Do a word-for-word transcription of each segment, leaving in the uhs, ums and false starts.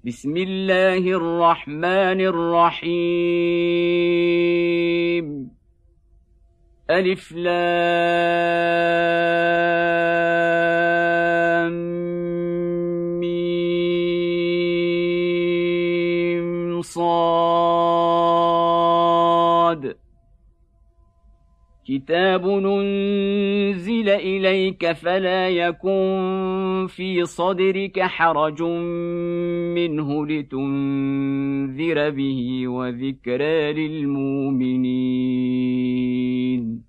بسم الله الرحمن الرحيم ألف لام ميم صاد كتاب أنزل إليك فلا يكن في صدرك حرج منه لتنذر به وذكرى للمؤمنين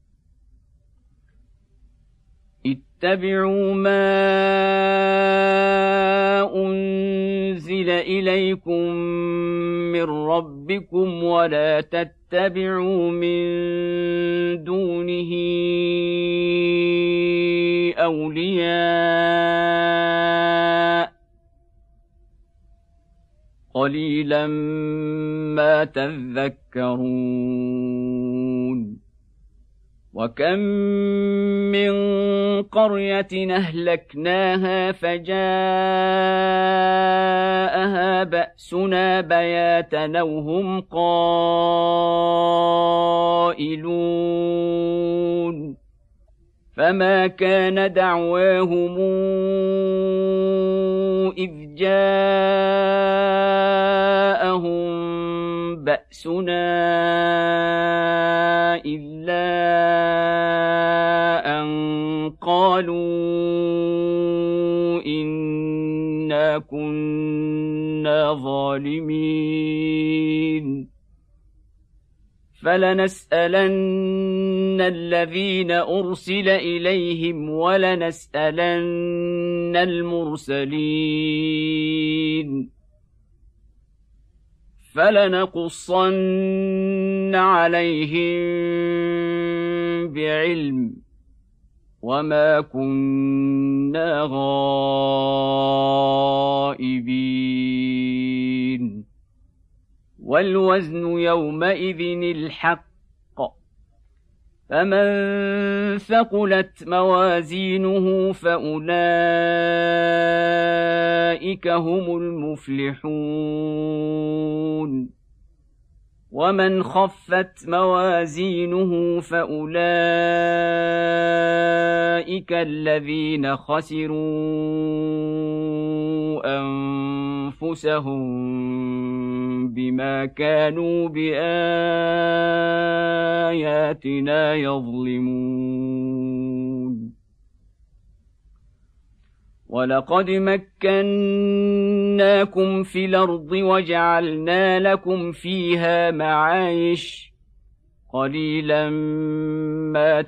اتبعوا ما أنزل إليكم من ربكم ولا تتبعوا من دونه أولياء قليلا ما تذكرون وكم من قرية أهلكناها فجاءها بأسنا بياتا أو هم قائلون فما كان دعواهم إذ جاءهم بأسنا إلا أن قالوا إنا كنا ظالمين فلنسألن الذين أرسل إليهم ولنسألن المرسلين فلنقصن عليهم بعلم وما كنا غائبين والوزن يومئذ الحق فمن ثقلت موازينه فأولئك هم المفلحون ومن خفت موازينه فأولئك الذين خسروا أنفسهم بما كانوا بآياتنا يظلمون ولقد مكناكم في الأرض وجعلنا لكم فيها معايش قليلا ما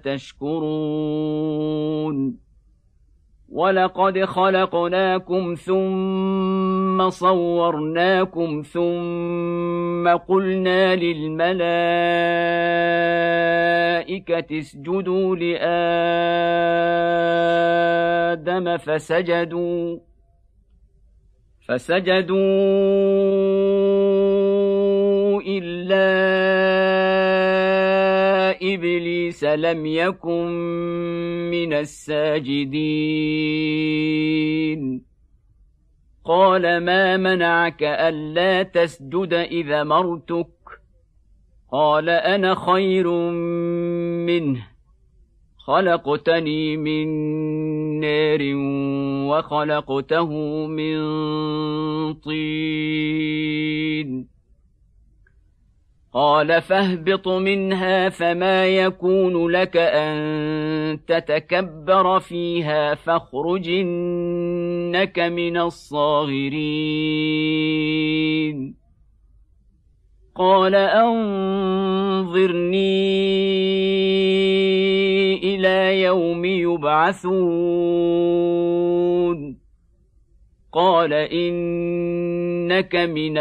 تشكرون ولقد خلقناكم ثم صورناكم ثم قلنا للملائكة اسجدوا لآدم فسجدوا فسجدوا إلا إبليس لم يكن من الساجدين قال ما منعك ألا تسجد إذا أمرتك قال أنا خير منه خلقتني من نار وخلقته من طين قال فاهبط منها فما يكون لك أن تتكبر فيها فاخرج إنك من الصاغرين قال أنظرني إلى يوم يبعثون قال إنك من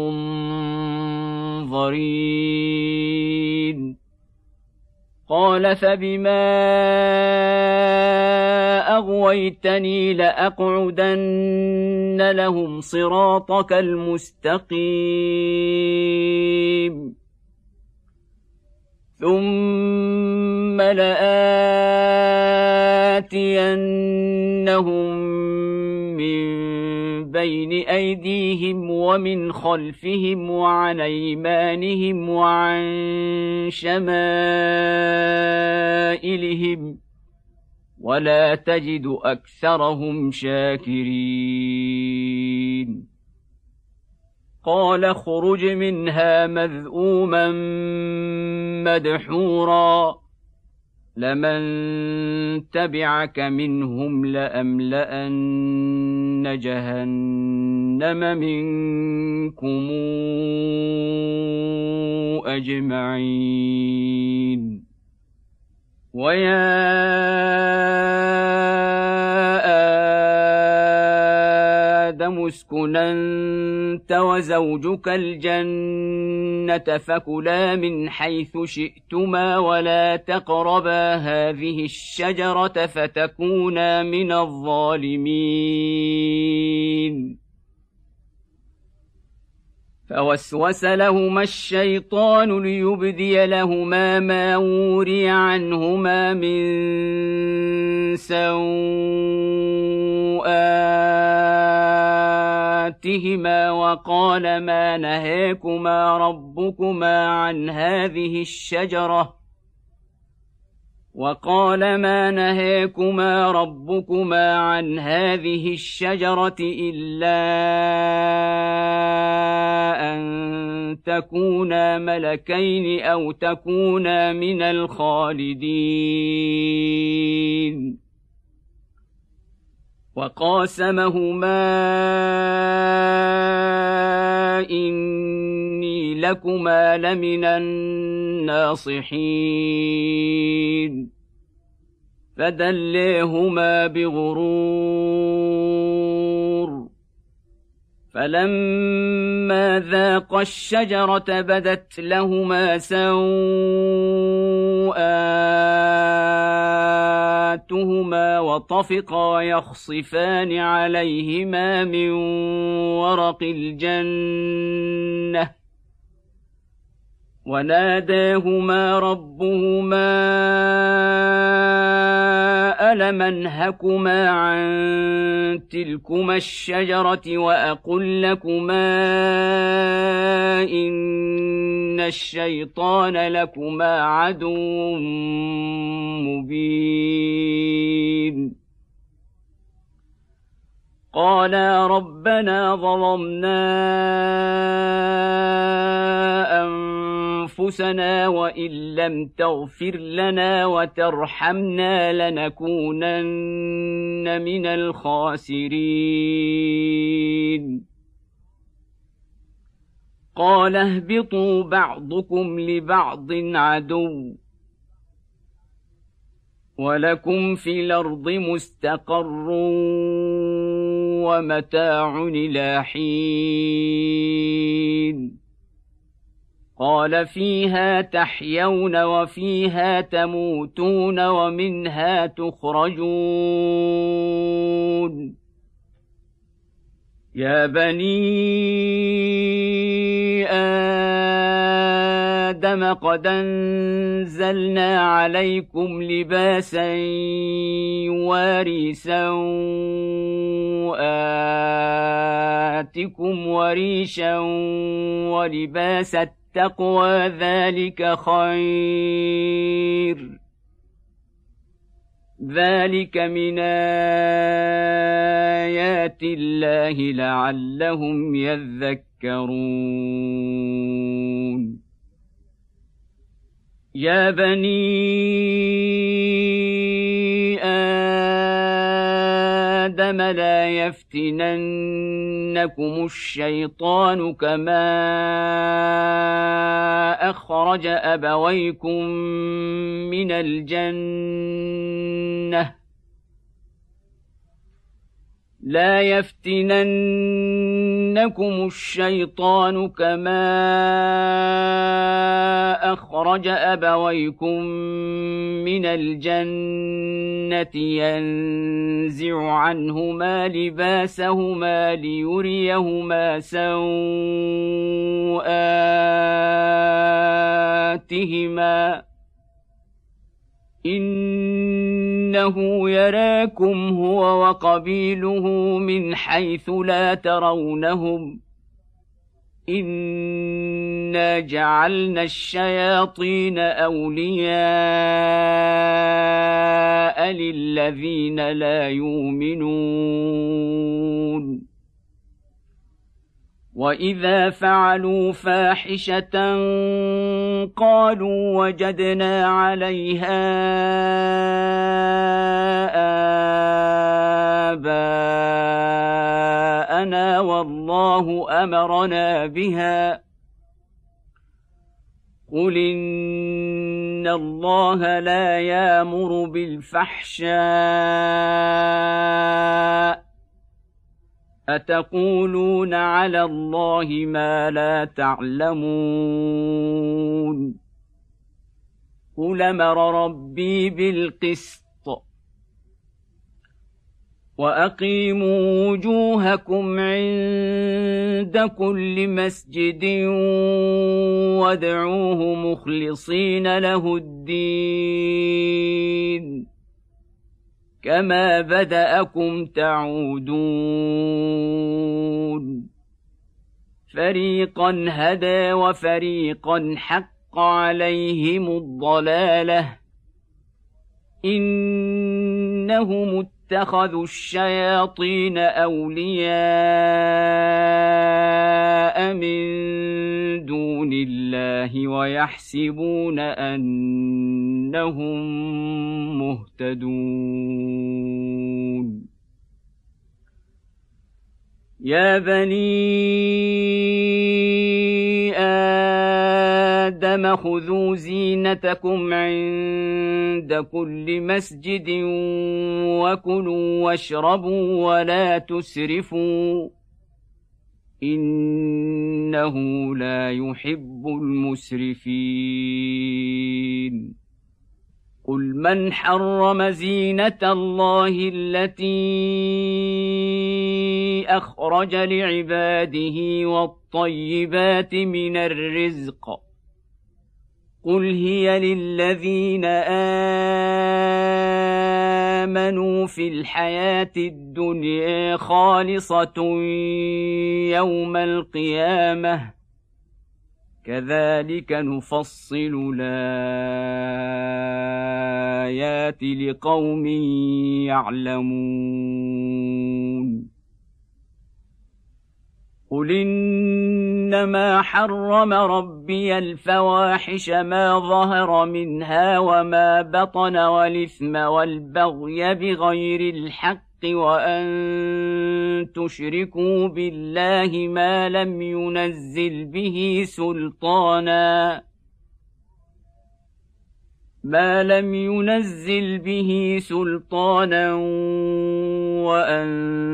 المنظرين قال فبما أغويتني لأقعدن لهم صراطك المستقيم ثم لآتينهم من بين أيديهم ومن خلفهم وعن أيمانهم وعن شمائلهم ولا تجد أكثرهم شاكرين قال اخرج منها مذءوما مدحورا لمن تبعك منهم لأملأن جهنم منكم أجمعين ويا آدم اسكن أنت وزوجك الجنة فكلا من حيث شئتما ولا تقربا هذه الشجرة فتكونا من الظالمين فوسوس لهما الشيطان ليبدي لهما ما وري عنهما من سوآتهما وقال ما نهاكما ربكما عن هذه الشجرة وقال ما نهاكما ربكما عن هذه الشجرة إلا أن تكونا ملكين أو تكونا من الخالدين وقاسمهما إني لكما لمن الناصحين فدليهما بغرور فلما ذاقا الشجرة بدت لهما سوآتهما وطفقا يخصفان عليهما من ورق الجنة وناداهما ربهما ألم أنهكما عن تلكما الشجرة وأقل لكما إن الشيطان لكما عدو مبين قالا ربنا ظلمنا أنفسنا وإن لم تغفر لنا وترحمنا لنكونن من الخاسرين قال اهبطوا بعضكم لبعض عدو ولكم في الأرض مستقر ومتاع إلى حين قال فيها تحيون وفيها تموتون ومنها تخرجون يا بني آدم قد أنزلنا عليكم لباسا يواري سوآتكم وريشا ولباس التقوى ذلك خير ذلك من آيات الله لعلهم يذكرون يا بني آدم لا يفتننكم الشيطان كما أخرج أبويكم من الجنة لا يفتننكم الشيطان كما أخرج أبويكم من الجنة ينزع عنهما لباسهما ليريهما سوآتهما إن إنه يراكم هو وقبيله من حيث لا ترونهم إنا جعلنا الشياطين أولياء للذين لا يؤمنون وإذا فعلوا فاحشة قالوا وجدنا عليها آباءنا والله أمرنا بها قل إن الله لا يأمر بالفحشاء أتقولون على الله ما لا تعلمون قل أمر ربي بالقسط وأقيموا وجوهكم عند كل مسجد وادعوه مخلصين له الدين كما بدأكم تعودون فريقا هدى وفريقا حق عليهم الضلالة إنهم اتخذوا الشياطين أولياء من دون الله ويحسبون أنهم مهتدون يا بني آدم خذوا زينتكم عند كل مسجد وكلوا واشربوا ولا تسرفوا إنه لا يحب المسرفين قل من حرم زينة الله التي أخرج لعباده والطيبات من الرزق قل هي للذين آمنوا في الحياة الدنيا خالصة يوم القيامة كذلك نفصل الآيات لقوم يعلمون قل إنما حرم ربي الفواحش ما ظهر منها وما بطن والإثم والبغي بغير الحق وأن تشركوا بالله ما لم ينزل به سلطانا ما لم ينزل به سلطانا وأن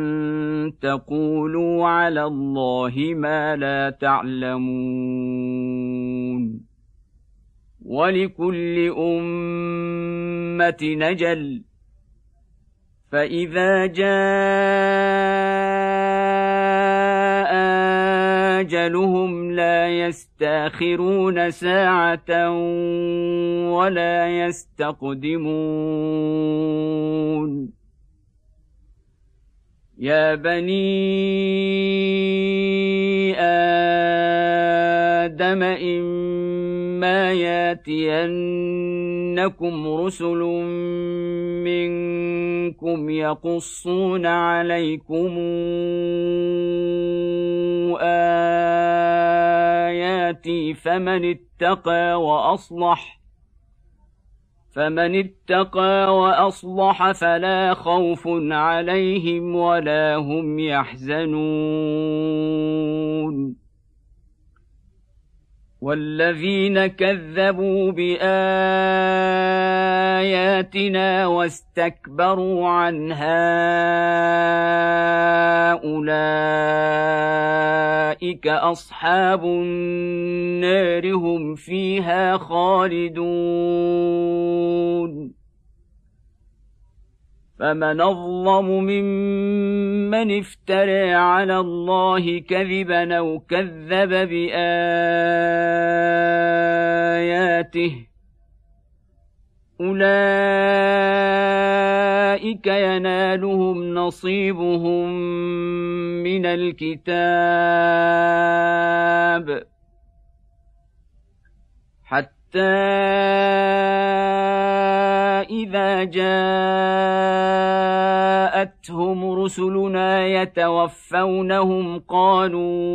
تقولوا على الله ما لا تعلمون ولكل أمة نجل فإذا جاء أجلهم لا يستأخرون ساعة ولا يستقدمون يا بني آدم إما ياتينكم رسل منكم يقصون عليكم آياتي فمن اتقى وأصلح فمن اتقى وأصلح فلا خوف عليهم ولا هم يحزنون والذين كذبوا بآياتنا واستكبروا عنها أولئك أصحاب النار هم فيها خالدون فمن أظلم ممن افترى على الله كذبا أو كذب بآياته أولئك ينالهم نصيبهم من الكتاب حتى إذا جاءتهم رسلنا يتوفونهم قالوا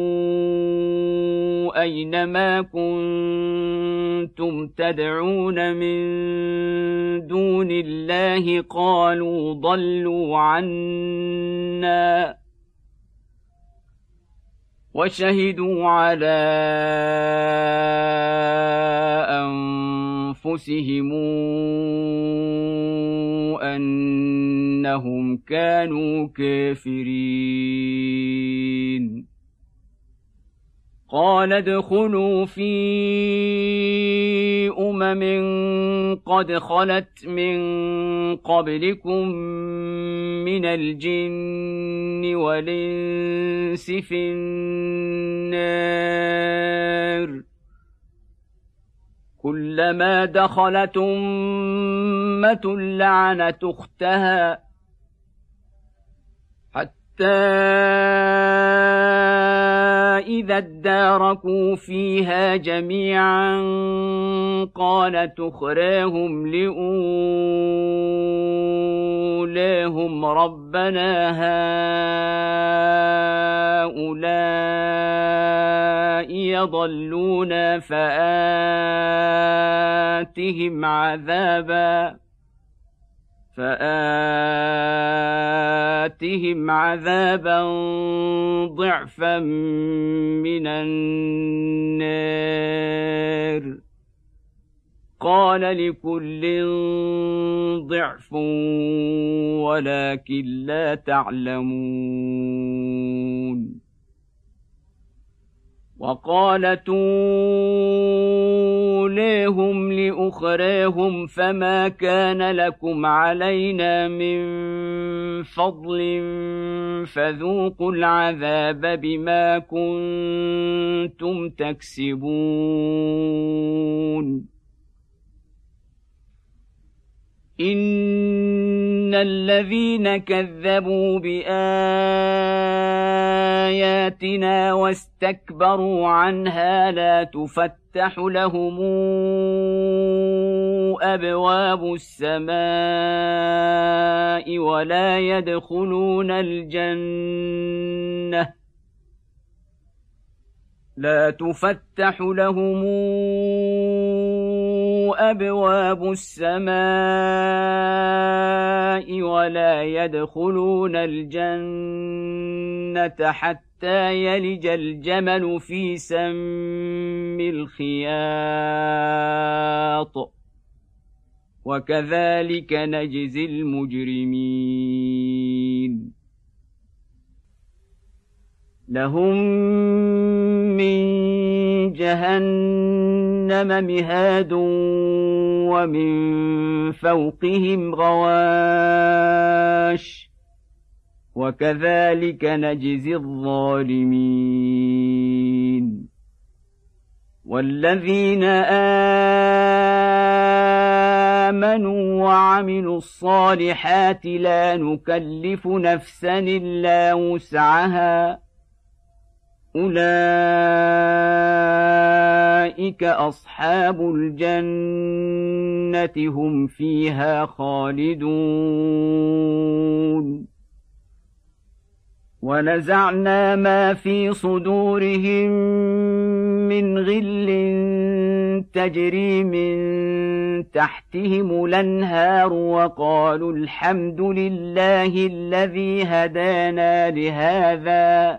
أين ما كنتم تدعون من دون الله قالوا ضلوا عنا وشهدوا على أنفسهم أنهم كانوا كافرين قال ادخلوا في أمم قد خلت من قبلكم من الجن والإنس في النار كلما دخلت أمة لعنت أختها حتى إذا اداركوا فيها جميعا قالت أخراهم لأولاهم ربنا هؤلاء يضلون فآتهم عذابا فآتهم عذابا ضعفا من النار قال لكل ضعف ولكن لا تعلمون وقالت أولاهم لأخراهم فما كان لكم علينا من فضل فذوقوا العذاب بما كنتم تكسبون إن الذين كذبوا بآياتنا واستكبروا عنها لا تفتح لهم أبواب السماء ولا يدخلون الجنة لا تفتح لهم أبواب السماء ولا يدخلون الجنة حتى يلج الجمل في سم الخياط وكذلك نجزي المجرمين لهم من جهنم مهاد ومن فوقهم غواش وكذلك نجزي الظالمين والذين آمنوا وعملوا الصالحات لا نكلف نفسا إلا وسعها أولئك أصحاب الجنة هم فيها خالدون ونزعنا ما في صدورهم من غل تجري من تحتهم الأنهار وقالوا الحمد لله الذي هدانا لهذا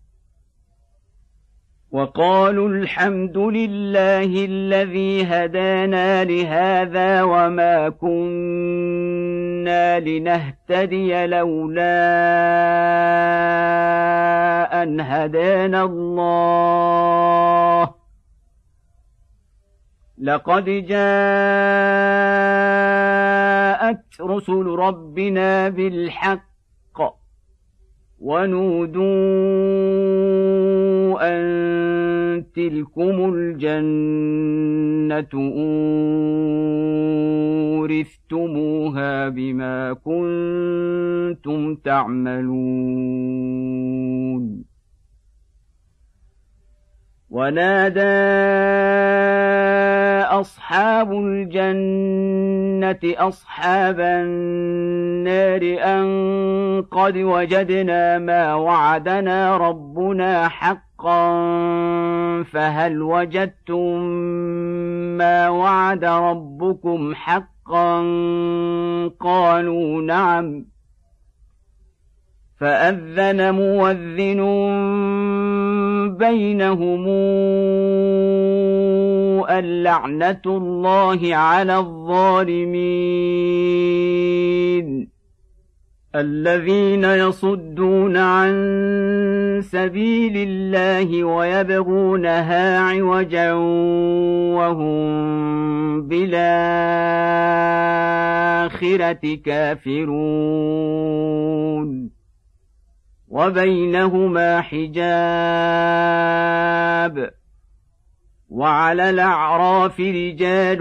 وقالوا الحمد لله الذي هدانا لهذا وما كنا لنهتدي لولا أن هدانا الله لقد جاءت رسل ربنا بالحق ونودوا أن تلكم الجنة أورثتموها بما كنتم تعملون. ونادى أصحاب الجنة أصحاب النار أن قد وجدنا ما وعدنا ربنا حقا فهل وجدتم ما وعد ربكم حقا؟ قالوا نعم. فأذن مؤذن بينهم اللعنة الله على الظالمين الذين يصدون عن سبيل الله ويبغونها عوجا وهم بالآخرة كافرون وبينهما حجاب. وعلى الأعراف رجال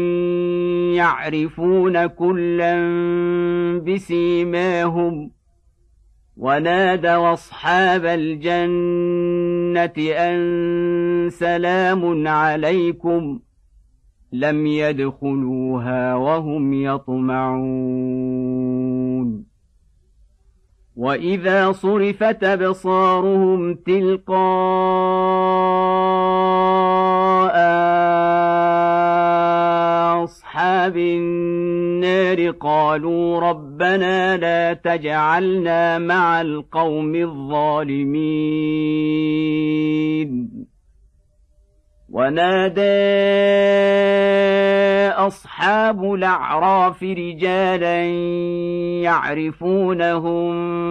يعرفون كلا بسيماهم ونادوا أصحاب الجنة أن سلام عليكم لم يدخلوها وهم يطمعون. وإذا صرفت أبصارهم تلقاء أصحاب النار قالوا ربنا لا تجعلنا مع القوم الظالمين. ونادى أصحاب الأعراف رجالا يعرفونهم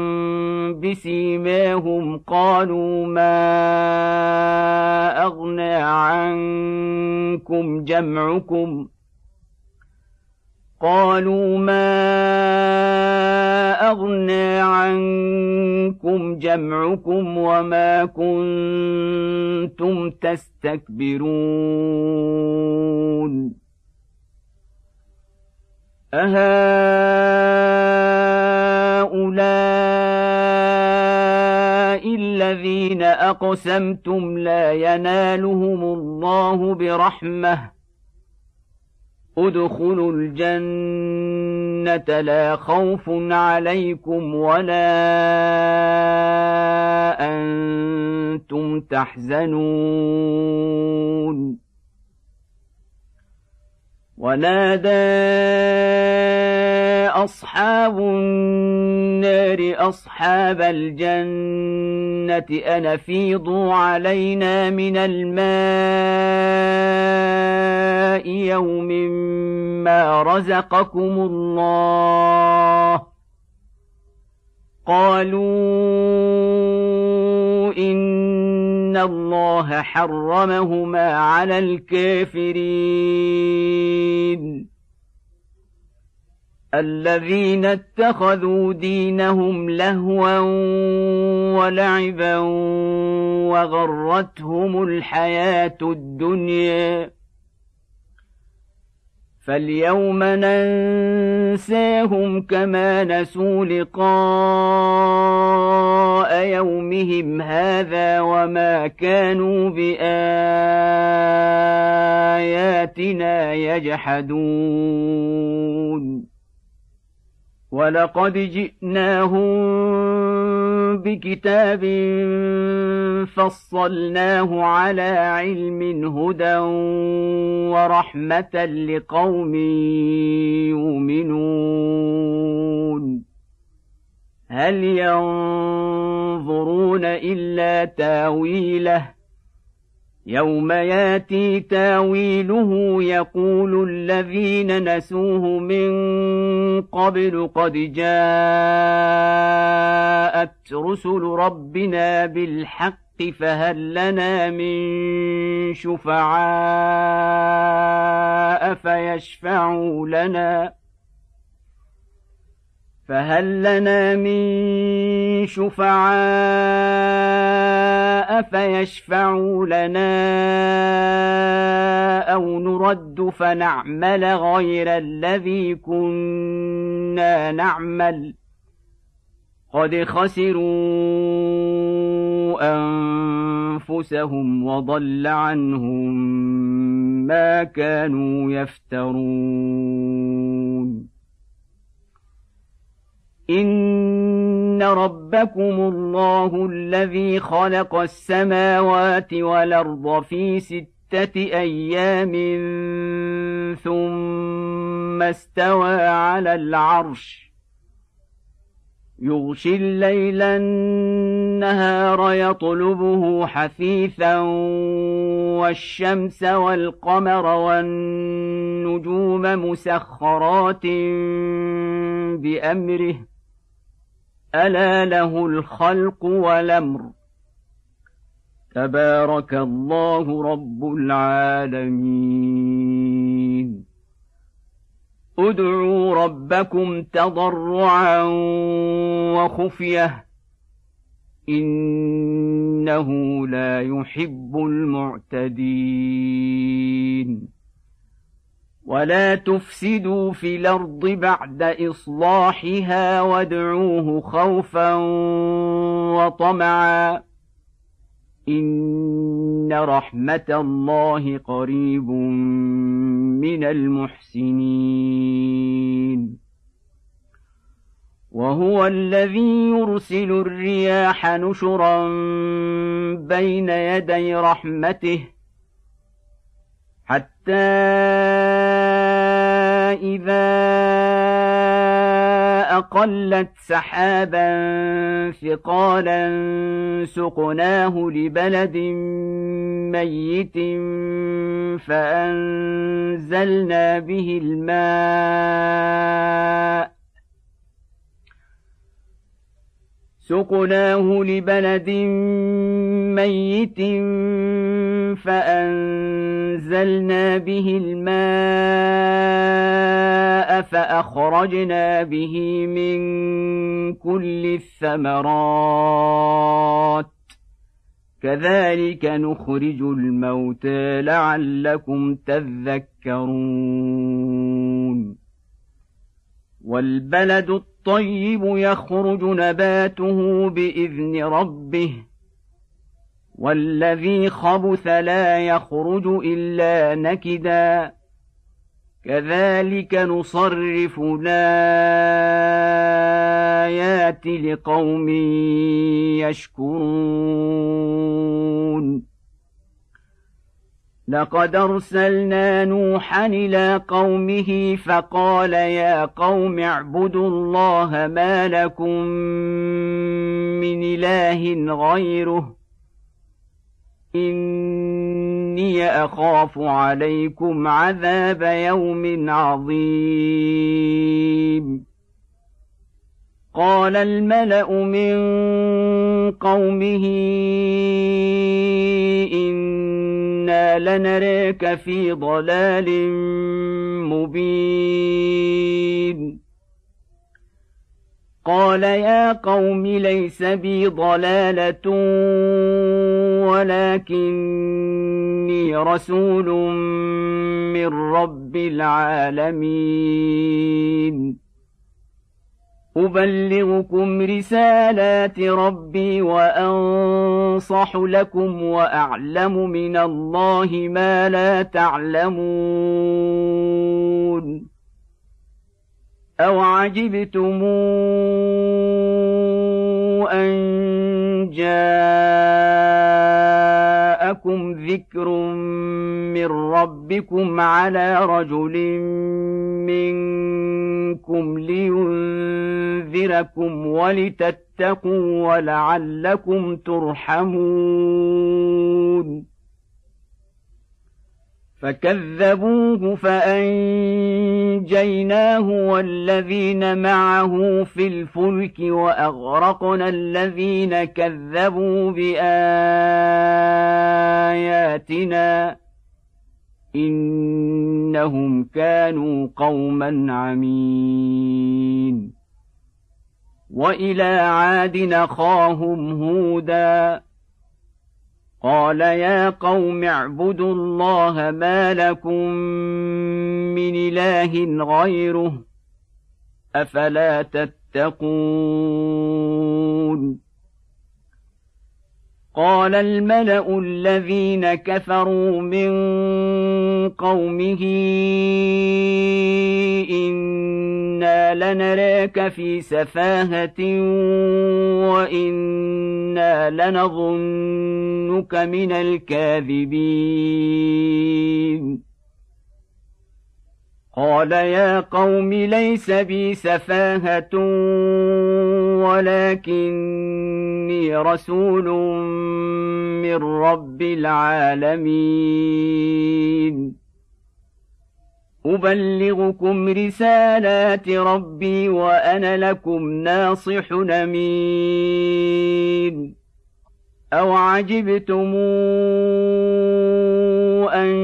بسيماهم قالوا ما أغنى عنكم جمعكم قالوا ما أغنى عنكم جمعكم وما كنتم تستكبرون أهؤلاء الذين أقسمتم لا ينالهم الله برحمة ادخلوا الجنة لا خوف عليكم ولا أنتم تحزنون. ونادى أصحاب النار أصحاب الجنة أن أفيضوا علينا من الماء يوم ما رزقكم الله قالوا إن الله حرمهما على الكافرين الذين اتخذوا دينهم لهوا ولعبا وغرتهم الحياة الدنيا فاليوم ننساهم كما نسوا لقاء يومهم هذا وما كانوا بآياتنا يجحدون. ولقد جئناهم بكتاب فصلناه على علم هدى ورحمة لقوم يؤمنون. هل ينظرون إلا تاويله يوم ياتي تاويله يقول الذين نسوه من قبل قد جاءت رسل ربنا بالحق فهل لنا من شفعاء فيشفعوا لنا فهل لنا من شفعاء فيشفعوا لنا أو نرد فنعمل غير الذي كنا نعمل قد خسروا أنفسهم وضل عنهم ما كانوا يفترون إن ربكم الله الذي خلق السماوات والأرض في ستة أيام ثم استوى على العرش يغشي الليل النهار يطلبه حثيثا والشمس والقمر والنجوم مسخرات بأمره ألا له الخلق والأمر تبارك الله رب العالمين ادعوا ربكم تضرعا وخفية إنه لا يحب المعتدين ولا تفسدوا في الأرض بعد إصلاحها وادعوه خوفا وطمعا إن رحمة الله قريب من المحسنين وهو الذي يرسل الرياح نشرا بين يدي رحمته حتى إذا أقلت سحابا ثقالا سقناه لبلد ميت فأنزلنا به الماء سقناه لبلد ميت فأنزلنا به الماء فأخرجنا به من كل الثمرات كذلك نخرج الموتى لعلكم تذكرون والبلد الطيب يخرج نباته بإذن ربه والذي خبث لا يخرج إلا نكدا كذلك نصرف الآيات لقوم يشكرون لقد أرسلنا نوحا إلى قومه فقال يا قوم اعبدوا الله ما لكم من إله غيره إني أخاف عليكم عذاب يوم عظيم قال الملأ من قومه إنا لنراك في ضلال مبين قال يا قوم ليس بي ضلالة ولكني رسول من رب العالمين أبلغكم رسالات ربي وأنصح لكم وأعلم من الله ما لا تعلمون أو عجبتم أن جاءكم ذكر من ربكم على رجل منكم لينذركم ولتتقوا ولعلكم ترحمون فكذبوه فأنجيناه والذين معه في الفلك وأغرقنا الذين كذبوا بآياتنا إنهم كانوا قوما عمين وإلى عاد أخاهم هودا قال يا قوم اعبدوا الله ما لكم من إله غيره أفلا تتقون قال الملأ الذين كفروا من قومه إنا لنراك في سفاهة وإنا لنظنك من الكاذبين قال يا قوم ليس بي سفاهة ولكني رسول من رب العالمين أبلغكم رسالات ربي وأنا لكم ناصح أمين أو عجبتم أن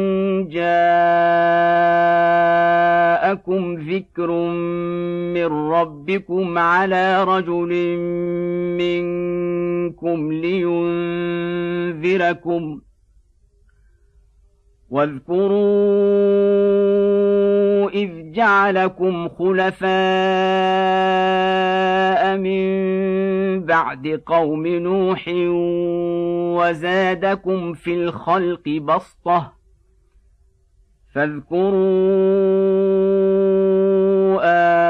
جاءكم ذكر من ربكم على رجل منكم لينذركم واذكروا إذ جعلكم خلفاء من بعد قوم نوح وزادكم في الخلق بسطة فاذكروا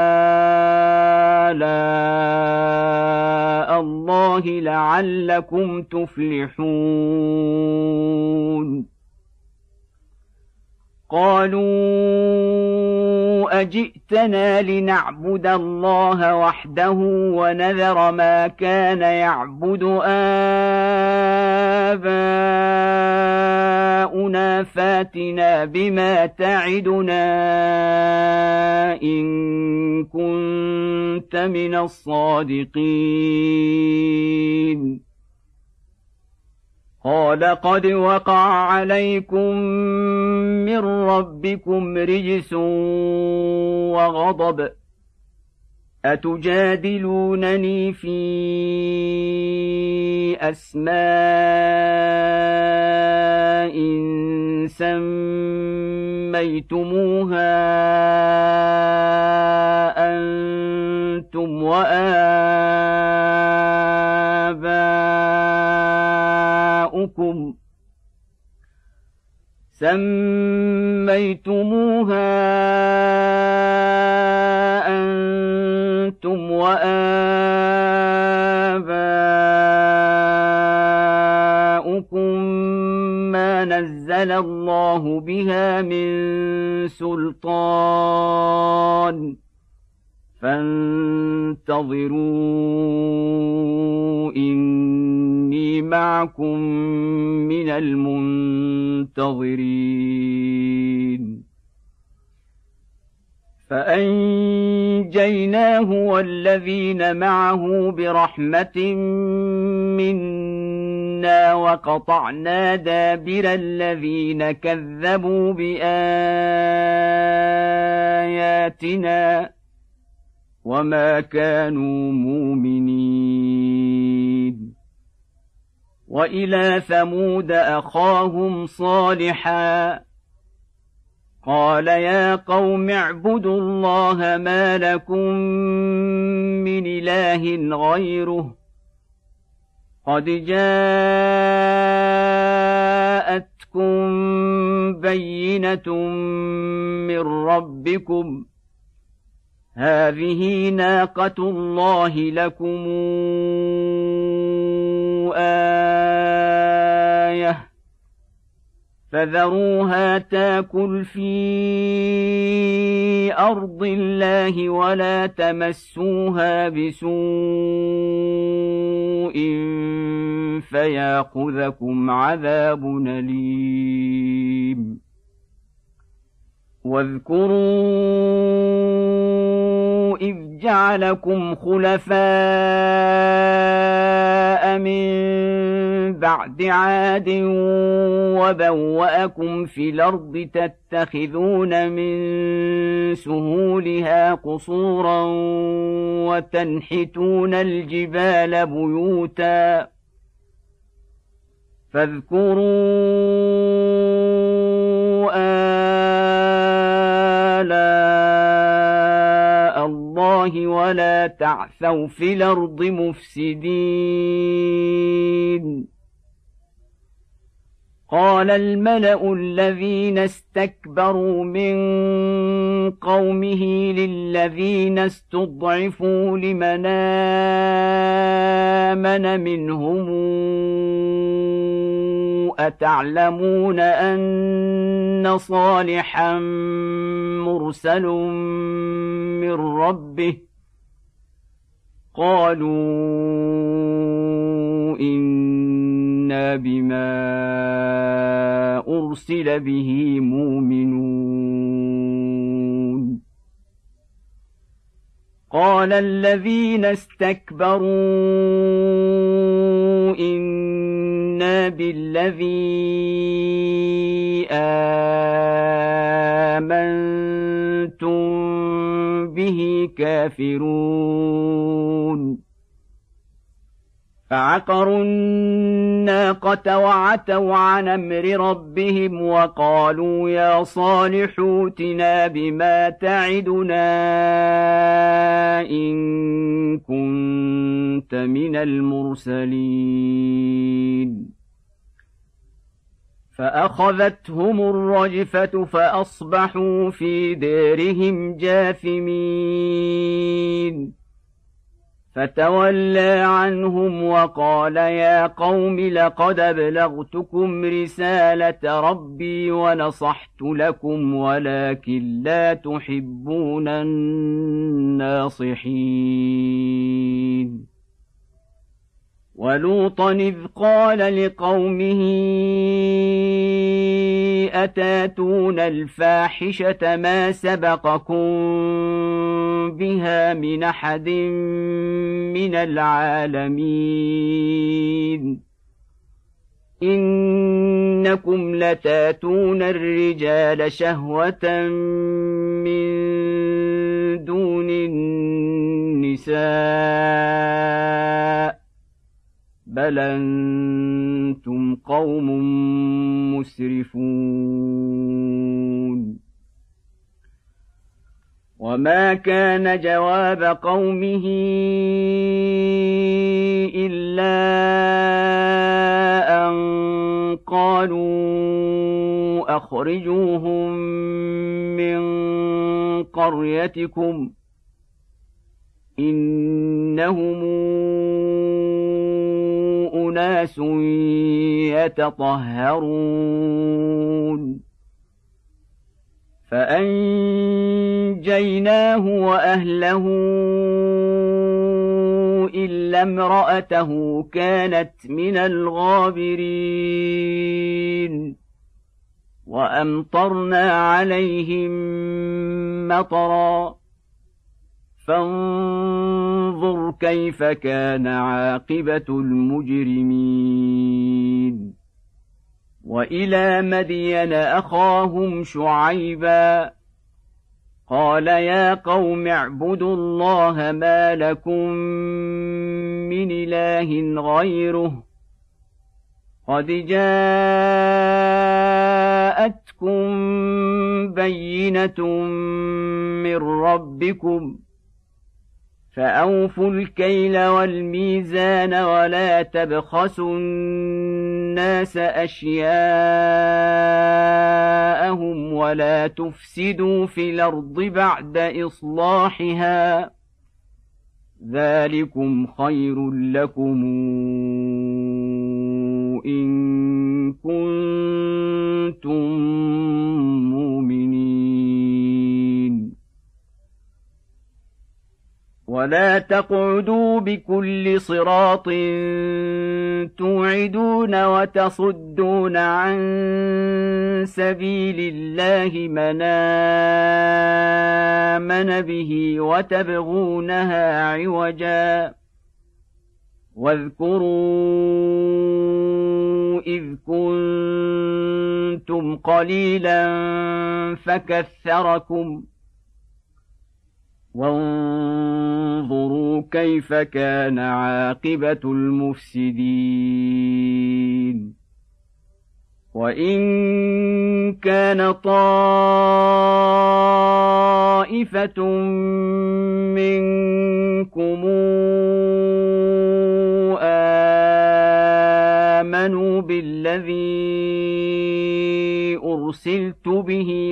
آلاء الله لعلكم تفلحون قالوا أجئتنا لنعبد الله وحده ونذر ما كان يعبد آباؤنا فاتنا بما تعدنا إن كنت من الصادقين قال قد وقع عليكم من ربكم رجس وغضب أتجادلونني في أسماء سميتموها أنتم وآباؤكم سميتموها أنتم وآباؤكم ما نزل الله بها من سلطان فانتظروا إني معكم من المنتظرين فأنجيناه والذين معه برحمة منا وقطعنا دابر الذين كذبوا بآياتنا وما كانوا مؤمنين وإلى ثمود أخاهم صالحا قال يا قوم اعبدوا الله ما لكم من إله غيره قد جاءتكم بينة من ربكم هذه ناقة الله لكم آية فذروها تاكل في أرض الله ولا تمسوها بسوء فيأخذكم عذاب أليم واذكروا إذ جعلكم خلفاء من بعد عاد وبوأكم في الأرض تتخذون من سهولها قصورا وتنحتون الجبال بيوتا فاذكروا آلاء الله ولا تعثوا في الأرض مفسدين. قال الملأ الذين استكبروا من قومه للذين استضعفوا لمن آمن منهم أتعلمون أن صالحا مرسل من ربه قالوا إنا بما أرسل به مؤمنون. قال الذين استكبروا إنا بالذي آمنتم به كافرون. فعقروا الناقة وعتوا عن أمر ربهم وقالوا يا صالح ائتنا بما تعدنا إن كنت من المرسلين. فأخذتهم الرجفة فأصبحوا في دارهم جاثمين. فتولى عنهم وقال يا قوم لقد أبلغتكم رسالة ربي ونصحت لكم ولكن لا تحبون الناصحين. ولوطا إذ قال لقومه أتاتون الفاحشة ما سبقكم بها من أحد من العالمين إنكم لتاتون الرجال شهوة من دون النساء بل أنتم قوم مسرفون. وما كان جواب قومه إلا أن قالوا أخرجوهم من قريتكم إنهم أناس يتطهرون. فأنجيناه وأهله إلا امرأته كانت من الغابرين. وأمطرنا عليهم مطرا فانظر كيف كان عاقبة المجرمين. وإلى مدين أخاهم شعيبا قال يا قوم اعبدوا الله ما لكم من إله غيره قد جاءتكم بينة من ربكم فأوفوا الكيل والميزان ولا تبخسوا الناس أشياءهم ولا تفسدوا في الأرض بعد إصلاحها ذلكم خير لكم إن كنتم مؤمنين. ولا تقعدوا بكل صراط توعدون وتصدون عن سبيل الله من آمن به وتبغونها عوجا واذكروا إذ كنتم قليلا فكثركم وانظروا كيف كان عاقبة المفسدين وإن كان طائفة منكم آمنوا بالذي أرسلت به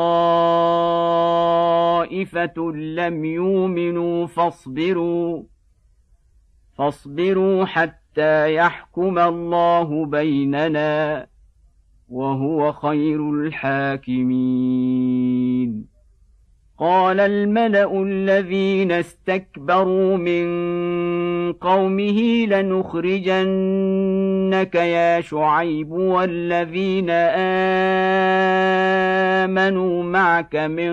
وطائفة لم يؤمنوا فاصبروا فاصبروا حتى يحكم الله بيننا وهو خير الحاكمين. قال الملأ الذين استكبروا من قومه لنخرجنك يا شعيب والذين آمنوا معك من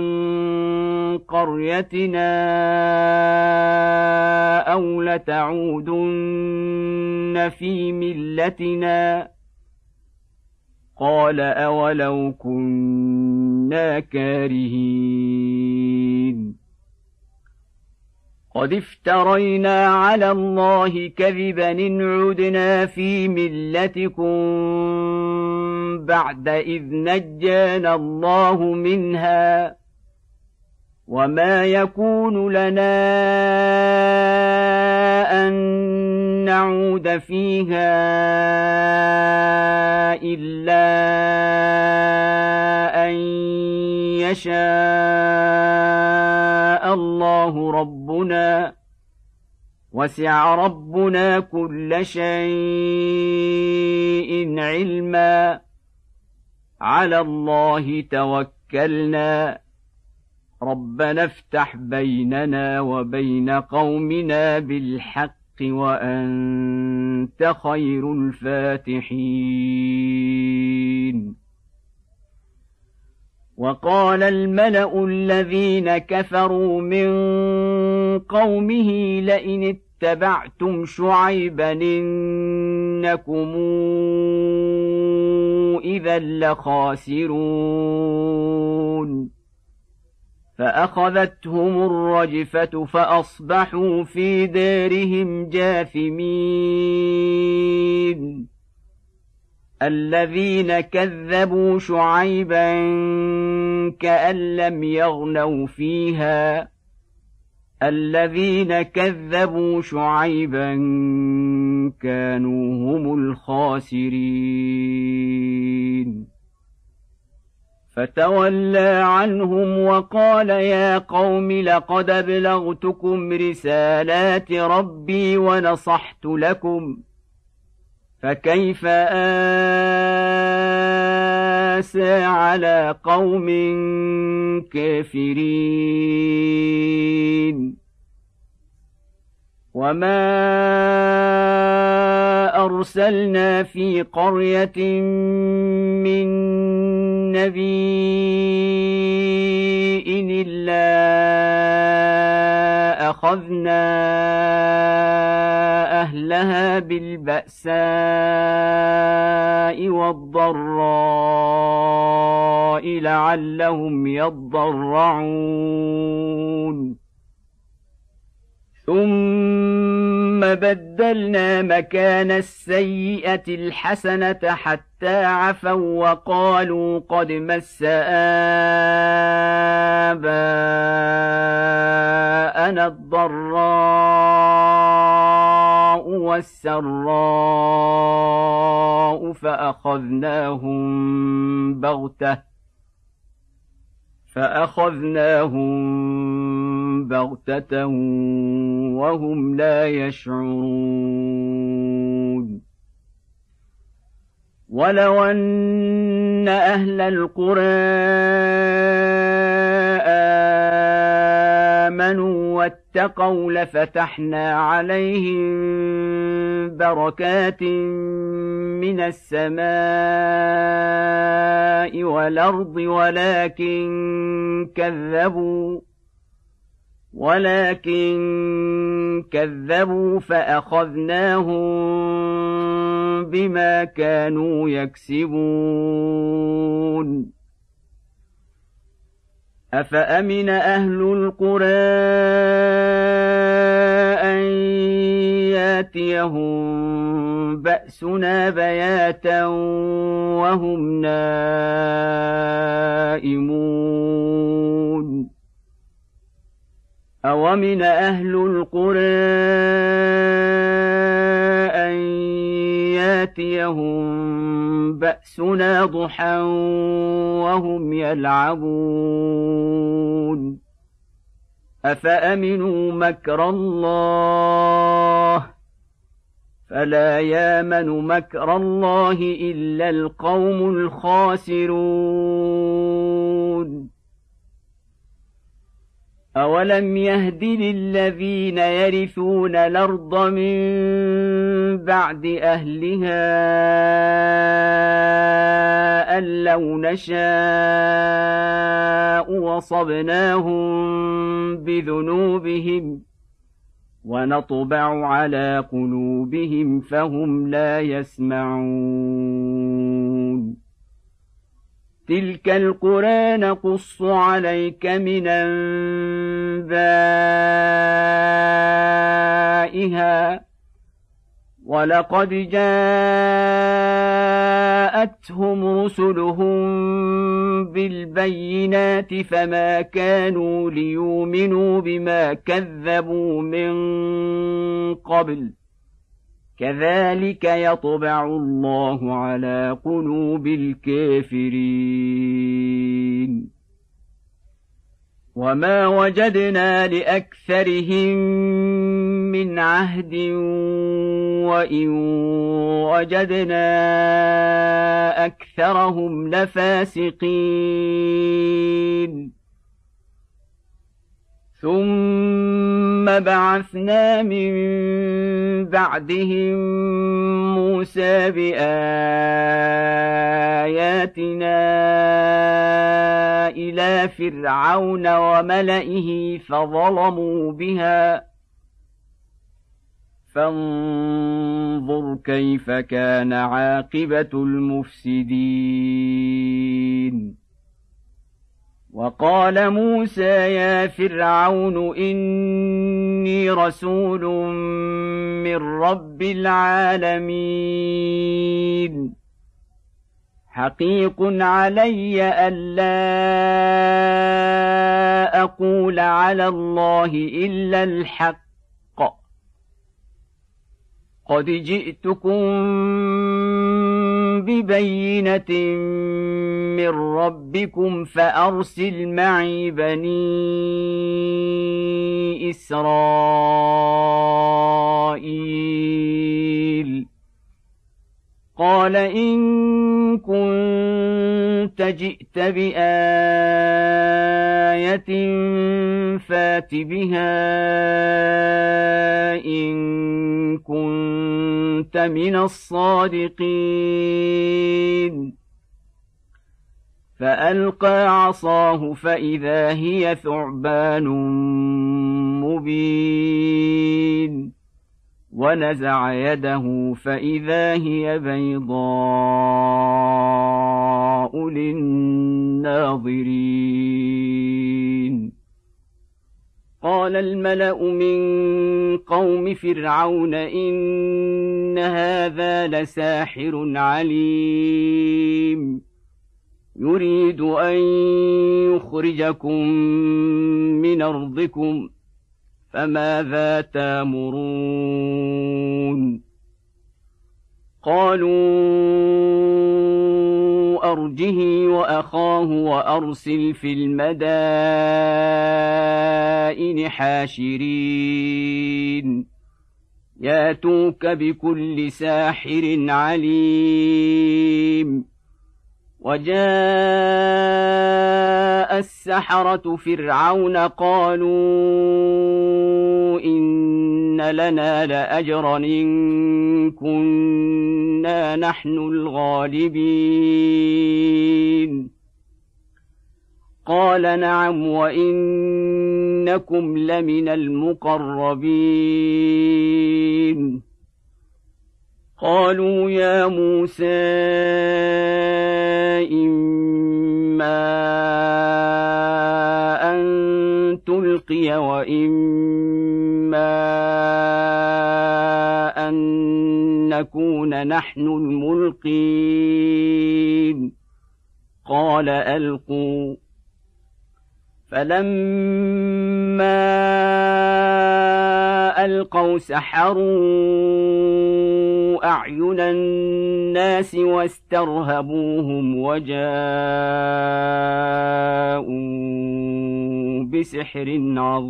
قريتنا أو لتعودن في ملتنا قال أولو كنا كارهين. قد افترينا على الله كذبا إن عدنا في ملتكم بعد إذ نجانا الله منها وما يكون لنا أن نعود فيها إلا أن يشاء الله ربنا وسع ربنا كل شيء علما على الله توكلنا ربنا افتح بيننا وبين قومنا بالحق وأنت خير الفاتحين. وقال الملأ الذين كفروا من قومه لئن اتبعتم شعيبا إنكم إذا لخاسرون فأخذتهم الرجفة فأصبحوا في دارهم جاثمين. الذين كذبوا شعيبا كأن لم يغنوا فيها الذين كذبوا شعيبا كانوا هم الخاسرين. فتولى عنهم وقال يا قوم لقد أبلغتكم رسالات ربي ونصحت لكم فكيف آسى على قوم كافرين. وما أرسلنا في قرية من نبي إلا أخذنا أهلها بالبأساء والضراء لعلهم يضرعون ثم بدلنا مكان السيئة الحسنة حتى عفوا وقالوا قد مس آباءنا الضراء والسراء فأخذناهم بغتة فأخذناهم بغتة وهم لا يشعرون. ولو أن أهل القرى آمنوا واتقوا لفتحنا عليهم بركات من السماء والأرض ولكن كذبوا ولكن كذبوا فأخذناهم بما كانوا يكسبون أفأمن أهل القرى أن ياتيهم بأسنا بياتا وهم نائمون أومن أهل القرى أن ياتيهم بأسنا ضحى وهم يلعبون أفأمنوا مكر الله فلا يامن مكر الله إلا القوم الخاسرون أولم يهد للذين يرثون الأرض من بعد أهلها أن لو نشاء وصبناهم بذنوبهم ونطبع على قلوبهم فهم لا يسمعون تلك القرى نقص عليك من أنبائها ولقد جاءتهم رسلهم بالبينات فما كانوا ليؤمنوا بما كذبوا من قبل كذلك يطبع الله على قلوب الكافرين وما وجدنا لأكثرهم من عهد وإن وجدنا أكثرهم لفاسقين ثم بعثنا من بعدهم موسى بآياتنا إلى فرعون وملئه فظلموا بها فانظر كيف كان عاقبة المفسدين وقال موسى يا فرعون إني رسول من رب العالمين حقيق علي ألا أقول على الله إلا الحق قد جئتكم ببينة من ربكم فأرسل معي بني إسرائيل قال إن كنت جئت بآية فات بها إن كنت من الصادقين فألقى عصاه فإذا هي ثعبان مبين ونزع يده فإذا هي بيضاء للناظرين قال الملأ من قوم فرعون إن هذا لساحر عليم يريد أن يخرجكم من أرضكم فماذا تأمرون قالوا أرجه وأخاه وأرسل في المدائن حاشرين ياتوك بكل ساحر عليم وجاء السحرة فرعون قالوا إن لنا لأجرا إن كنا نحن الغالبين قال نعم وإنكم لمن المقربين قالوا يا موسى إما أن تلقي وإما أن نكون نحن الملقين قال ألقوا فلما ألقوا سحروا أعين الناس واسترهبوهم وجاءوا بسحر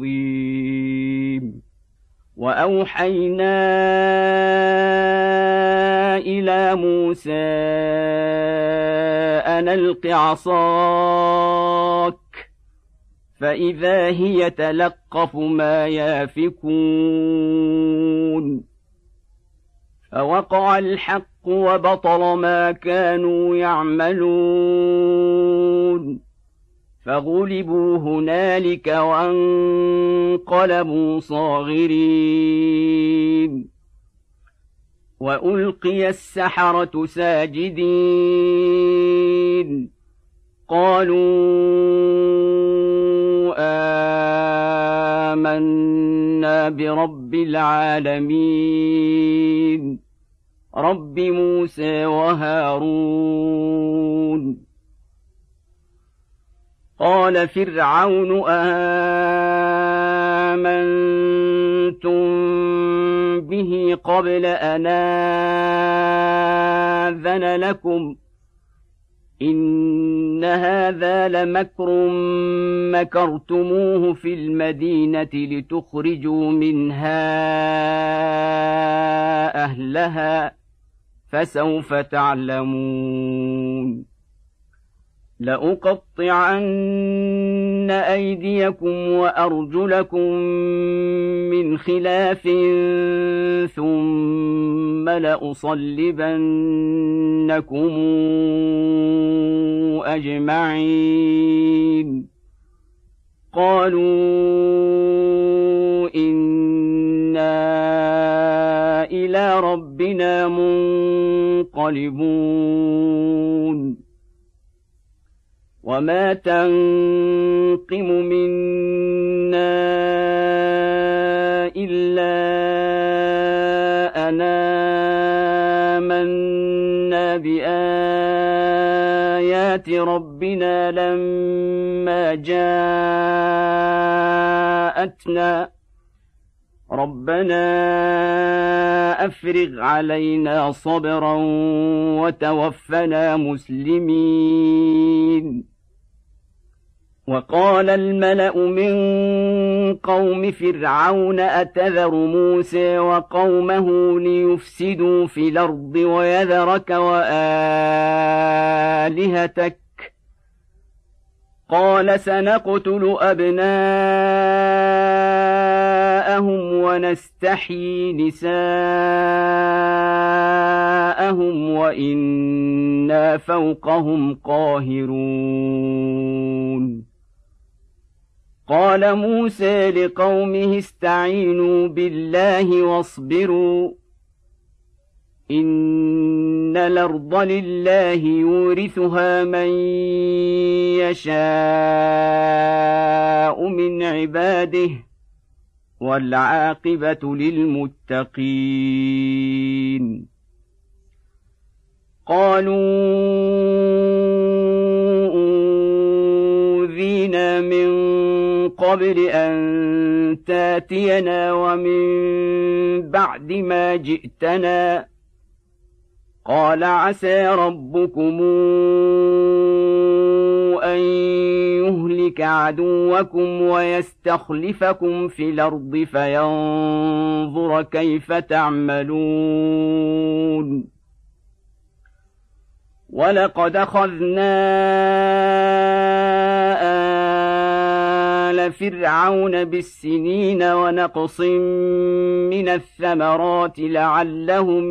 عظيم وأوحينا إلى موسى أن ألق عصاك فإذا هي تلقف ما يافكون فوقع الحق وبطل ما كانوا يعملون فغلبوا هنالك وانقلبوا صاغرين وألقي السحرة ساجدين قالوا آمنا برب العالمين رب موسى وهارون قال فرعون آمنتم به قبل أن آذن لكم إن هذا لمكر مكرتموه في المدينة لتخرجوا منها أهلها فسوف تعلمون لأقطعن أيديكم وأرجلكم من خلاف ثم لأصلبنكم أجمعين قالوا إنا إلى ربنا منقلبون وما تنقم منا إلا أن آمنا بآيات ربنا لما جاءتنا ربنا أفرغ علينا صبرا وتوفنا مسلمين وقال الملأ من قوم فرعون أتذر موسى وقومه ليفسدوا في الأرض ويذرك وآلهتك قال سنقتل أبناءهم ونستحيي نساءهم وإنا فوقهم قاهرون قال موسى لقومه استعينوا بالله واصبروا إن الأرض لله يورثها من يشاء من عباده والعاقبة للمتقين قالوا أوذينا من قبل أن تاتينا ومن بعد ما جئتنا قال عسى ربكم أن يهلك عدوكم ويستخلفكم في الأرض فينظر كيف تعملون ولقد أخذنا آل فرعون بالسنين ونقص من الثمرات لعلهم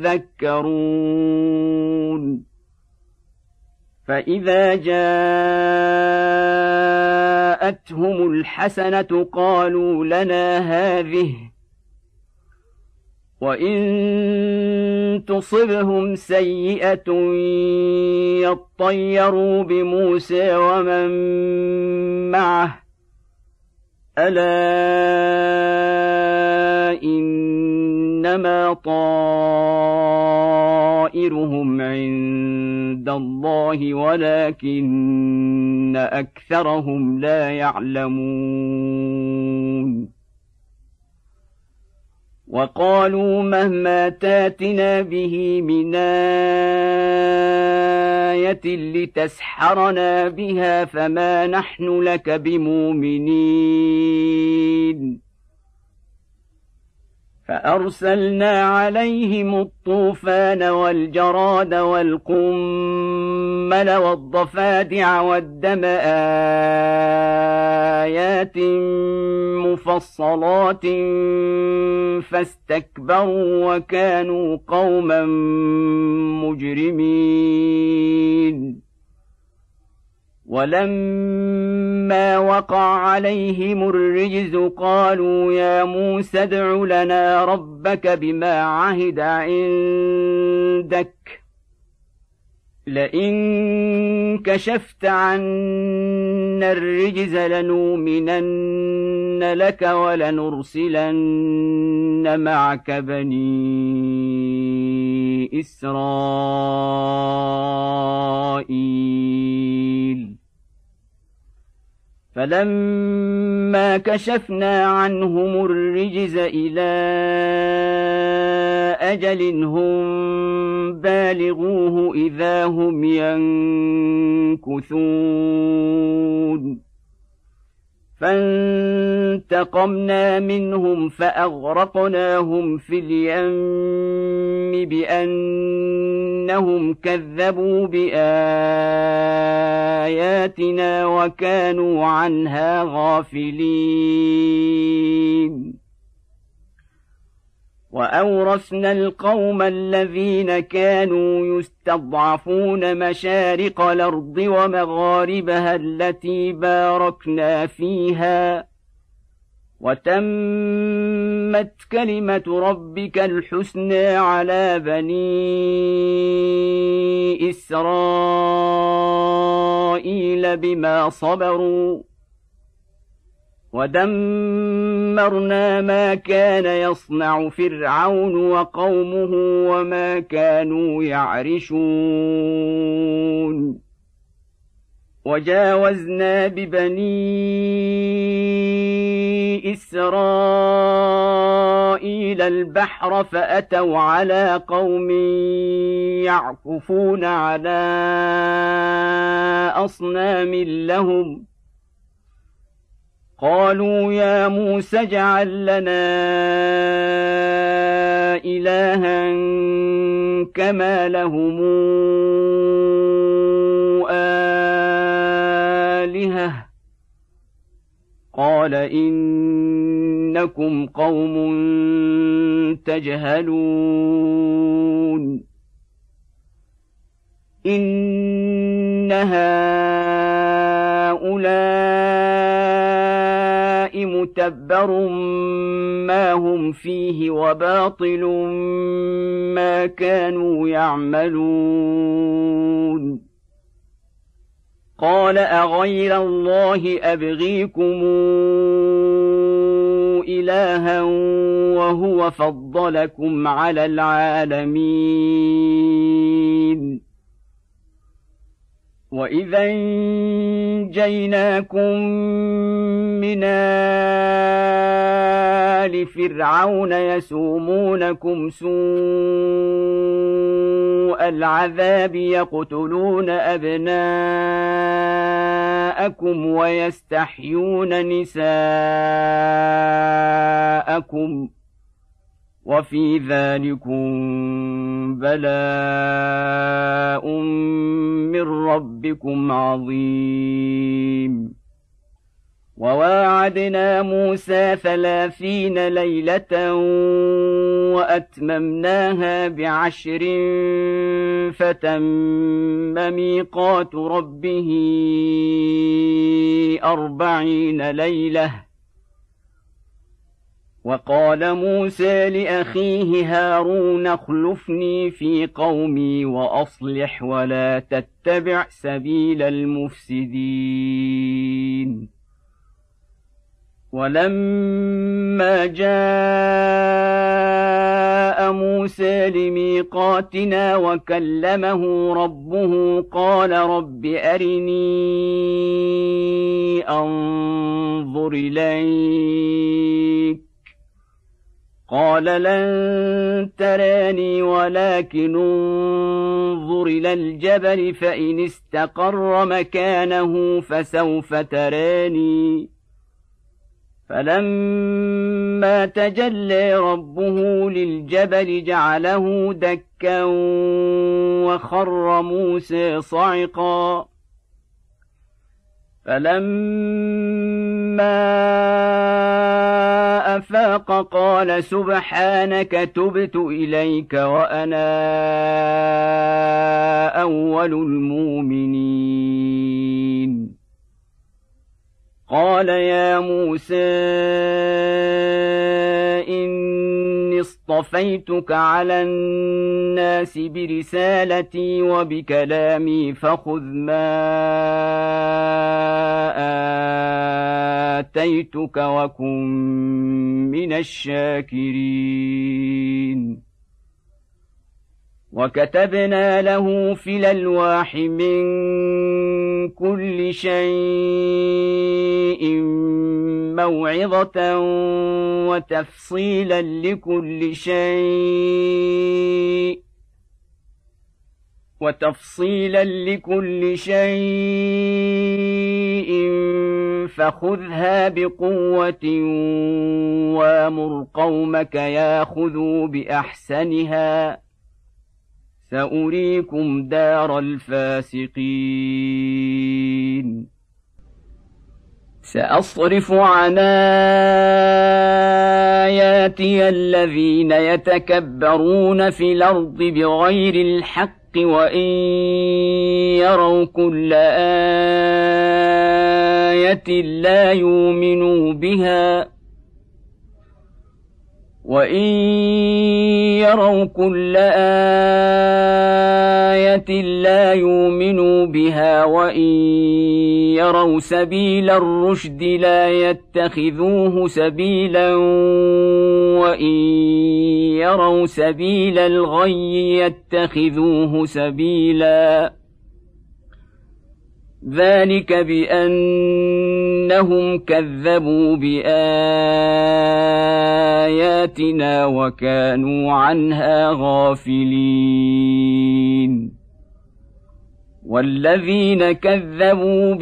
يذكرون فإذا جاءتهم الحسنة قالوا لنا هذه وإن تصبهم سيئة يطيروا بموسى ومن معه ألا إنما طائرهم عند الله ولكن أكثرهم لا يعلمون وقالوا مهما تاتنا به من آية لتسحرنا بها فما نحن لك بمؤمنين فأرسلنا عليهم الطوفان والجراد والقمل والضفادع والدم آيات مفصلات فاستكبروا وكانوا قوما مجرمين ولما وقع عليهم الرجز قالوا يا موسى ادع لنا ربك بما عهد عندك لئن كشفت عنا الرجز لنؤمنن لك ولنرسلن معك بني إسرائيل فلما كشفنا عنهم الرجز إلى أجل هم بالغوه إذا هم ينكثون فانتقمنا منهم فأغرقناهم في اليم بأنهم كذبوا بآياتنا وكانوا عنها غافلين وأورثنا القوم الذين كانوا يستضعفون مشارق الأرض ومغاربها التي باركنا فيها وتمت كلمة ربك الحسنى على بني إسرائيل بما صبروا ودمرنا ما كان يصنع فرعون وقومه وما كانوا يعرشون وجاوزنا ببني إسرائيل البحر فأتوا على قوم يعكفون على أصنام لهم قالوا يا موسى اجعل لنا إلها كما لهم آلهة قال إنكم قوم تجهلون إن هؤلاء متبر ما هم فيه وباطل ما كانوا يعملون قال أغير الله أبغيكم إلها وهو فضلكم على العالمين وإذا أنجيناكم من آل فرعون يسومونكم سوء العذاب يقتلون أبناءكم ويستحيون نساءكم وفي ذلكم بلاء من ربكم عظيم. وواعدنا موسى ثلاثين ليلة وأتممناها بعشر فتم ميقات ربه أربعين ليلة. وقال موسى لأخيه هارون اخلفني في قومي وأصلح ولا تتبع سبيل المفسدين. ولما جاء موسى لميقاتنا وكلمه ربه قال رب أرني أنظر إليك قال لن تراني ولكن انظر إلى الجبل فإن استقر مكانه فسوف تراني. فلما تجلى ربه للجبل جعله دكا وخر موسى صعقا. فلما أفاق قال سبحانك تبت إليك وأنا أول المؤمنين. قال يا موسى إني اصطفيتك على الناس برسالتي وبكلامي فخذ ما آتيتك وكن من الشاكرين. وكتبنا له في الألواح من كل شيء موعظة وتفصيلا لكل شيء وتفصيلا لكل شيء فخذها بقوة وامر قومك ياخذوا بأحسنها سأريكم دار الفاسقين. سأصرف عن آياتي الذين يتكبرون في الأرض بغير الحق وإن يروا كل آية لا يؤمنوا بها وإن يروا كل آية لا يؤمنوا بها وإن يروا سبيل الرشد لا يتخذوه سبيلا وإن يروا سبيل الغي يتخذوه سبيلا. ذلك بأنهم كذبوا بآياتنا وكانوا عنها غافلين. والذين كذبوا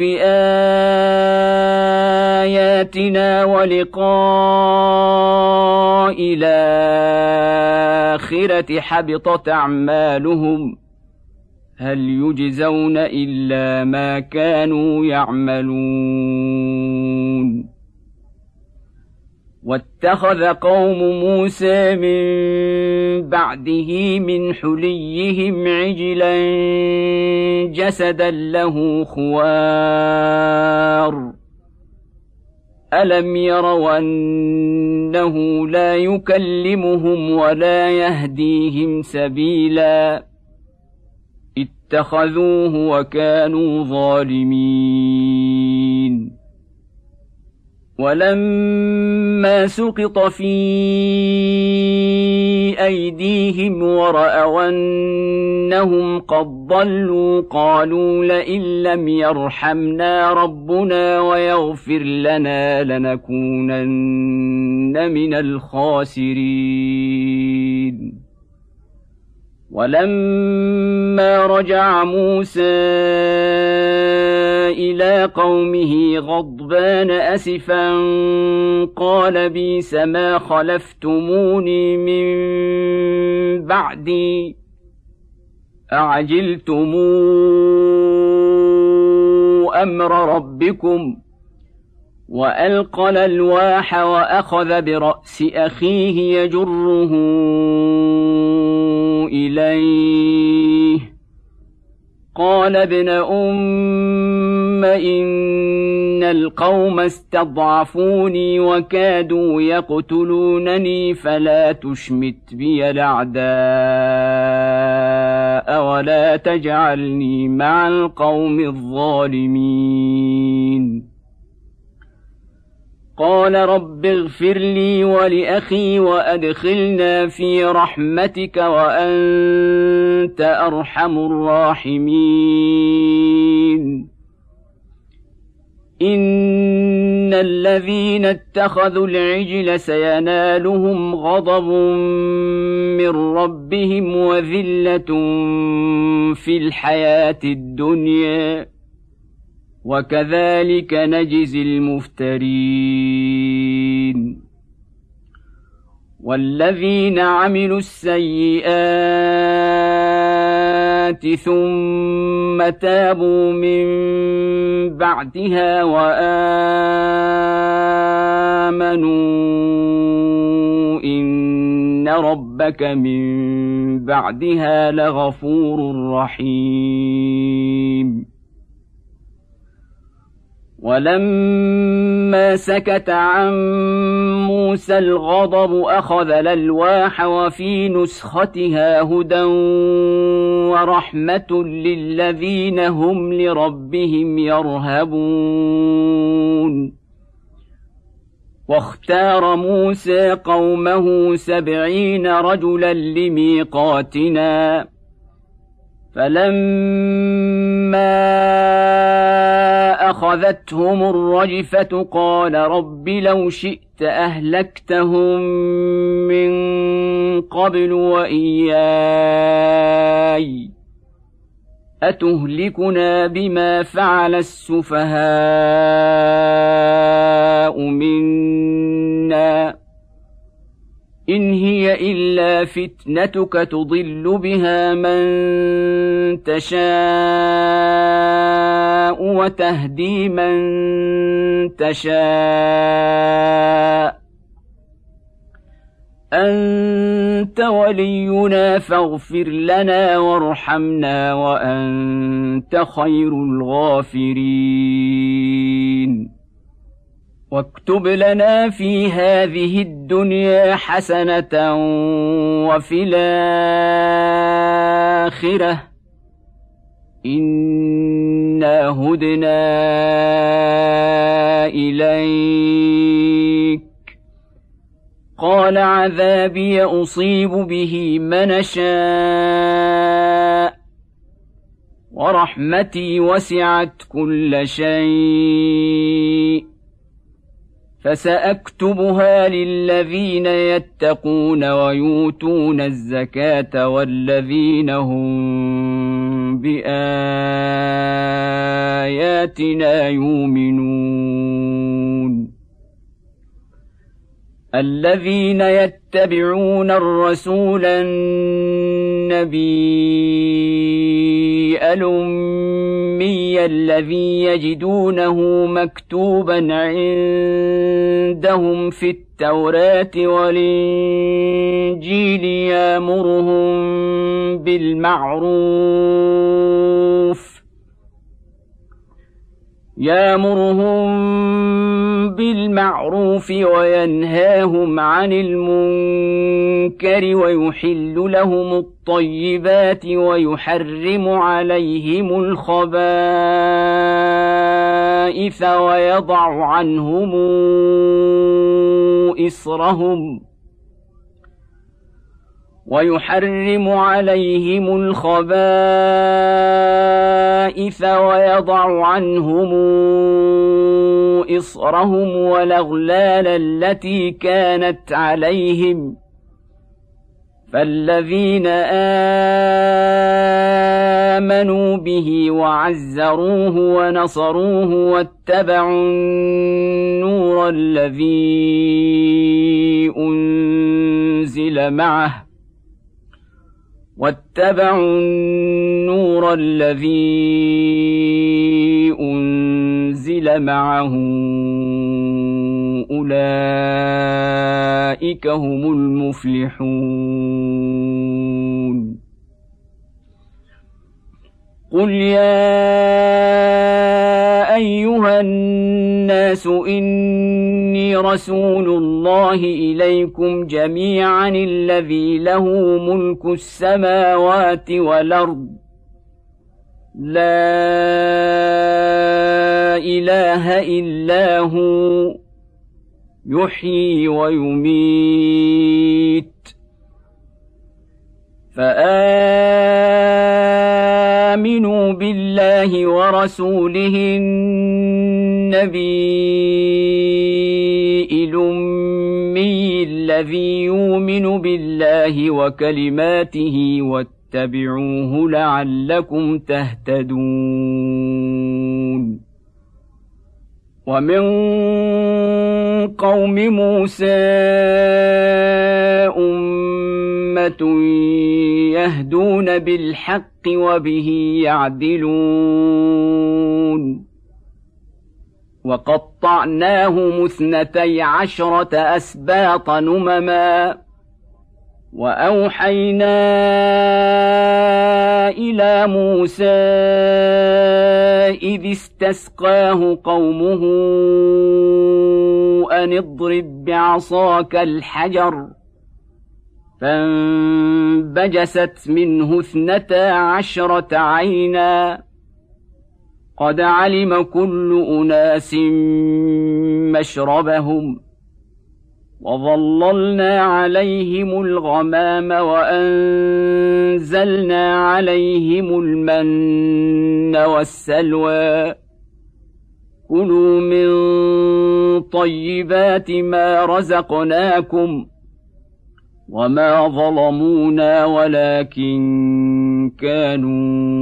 بآياتنا ولقاء الآخرة حبطت أعمالهم هل يجزون إلا ما كانوا يعملون. واتخذ قوم موسى من بعده من حليهم عجلا جسدا له خوار ألم يروا أنه لا يكلمهم ولا يهديهم سبيلا اتخذوه وكانوا ظالمين. ولما سقط في أيديهم ورأوا أنهم قد ضلوا قالوا لئن لم يرحمنا ربنا ويغفر لنا لنكونن من الخاسرين. ولما رجع موسى إلى إلى قومه غضبان أسفا قال بئس ما خلفتموني من بعدي أعجلتم أمر ربكم وألقى الألواح وأخذ برأس أخيه يجره إليه قال ابن أم إن القوم استضعفوني وكادوا يقتلونني فلا تشمت بي الأعداء ولا تجعلني مع القوم الظالمين قال رب اغفر لي ولأخي وأدخلنا في رحمتك وأنت أرحم الراحمين إن الذين اتخذوا العجل سينالهم غضب من ربهم وذلة في الحياة الدنيا وكذلك نجزي المفترين والذين عملوا السيئات ثم تابوا من بعدها وآمنوا إن ربك من بعدها لغفور رحيم ولما سكت عن موسى الغضب أخذ الألواح وفي نسختها هدى ورحمة للذين هم لربهم يرهبون واختار موسى قومه سبعين رجلا لميقاتنا فلما أخذتهم الرجفة قال رب لو شئت أهلكتهم من قبل وإياي أتهلكنا بما فعل السفهاء منا إن هي إلا فتنتك تضل بها من تشاء وتهدي من تشاء أنت ولينا فاغفر لنا وارحمنا وأنت خير الغافرين واكتب لنا في هذه الدنيا حسنة وفي الآخرة إنا هدنا إليك قال عذابي أصيب به من شاء ورحمتي وسعت كل شيء فسأكتبها للذين يتقون ويؤتون الزكاة والذين هم بآياتنا يؤمنون الذين يتبعون الرسول النبي الأمي الذي يجدونه مكتوبا عندهم في التوراة والإنجيل يأمرهم بالمعروف يأمرهم بالمعروف وينهاهم عن المنكر ويحل لهم الطيبات ويحرم عليهم الخبائث ويضع عنهم إصرهم ويحرم عليهم الخبائث ويضع عنهم إصرهم والأغلال التي كانت عليهم فالذين آمنوا به وعزروه ونصروه واتبعوا النور الذي أنزل معه واتبعوا النور الذي أنزل معه أولئك هم المفلحون. قل يا أيها الناس إني رسول الله إليكم جميعا الذي له ملك السماوات والأرض لا إله إلا هو يحيي ويميت فآمنوا بالله ورسوله النبي الأمي الذي يؤمن بالله وكلماته واتبعوه لعلكم تهتدون. ومن قوم موسى أمة يهدون بالحق وبه يعدلون. وقطعناهم اثنتي عشرة أسباط نمما وأوحينا إلى موسى إذ استسقاه قومه أن اضرب بعصاك الحجر فانبجست منه اثنتا عشرة عينا قد علم كل أناس مشربهم وظللنا عليهم الغمام وأنزلنا عليهم المن والسلوى كلوا من طيبات ما رزقناكم وما ظلمونا ولكن كانوا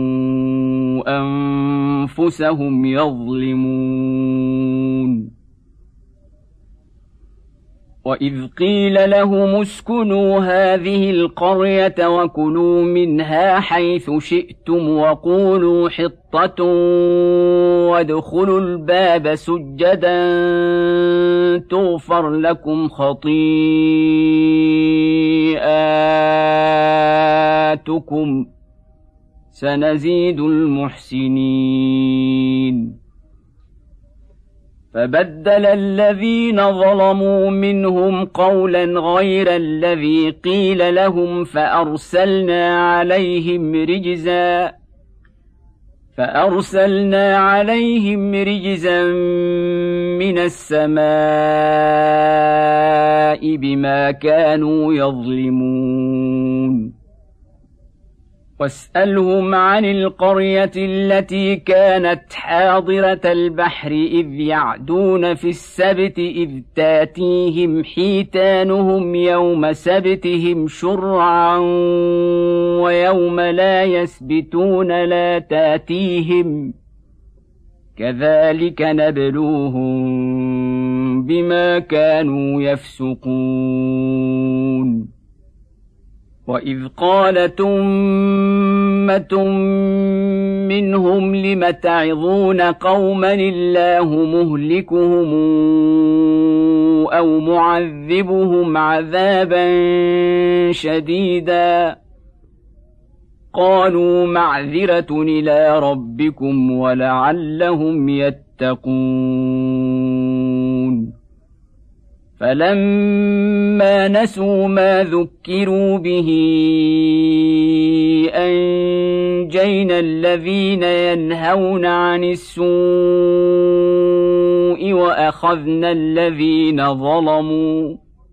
أنفسهم يظلمون. وإذ قيل لهم اسكنوا هذه القرية وكلوا منها حيث شئتم وقولوا حطة وادخلوا الباب سجدا تغفر لكم خطيئاتكم سنزيد المحسنين. فبدل الذين ظلموا منهم قولا غير الذي قيل لهم فأرسلنا عليهم رجزا فأرسلنا عليهم رجزا من السماء بما كانوا يظلمون. واسألهم عن القرية التي كانت حاضرة البحر إذ يعدون في السبت إذ تاتيهم حيتانهم يوم سبتهم شرعا ويوم لا يسبتون لا تاتيهم كذلك نبلوهم بما كانوا يفسقون. وإذ قالت أمة منهم لم تعظون قوما الله مهلكهم أو معذبهم عذابا شديدا قالوا معذرة إلى ربكم ولعلهم يتقون. فلما نسوا ما ذكروا به أنجينا الذين ينهون عن السوء وأخذنا الذين ظلموا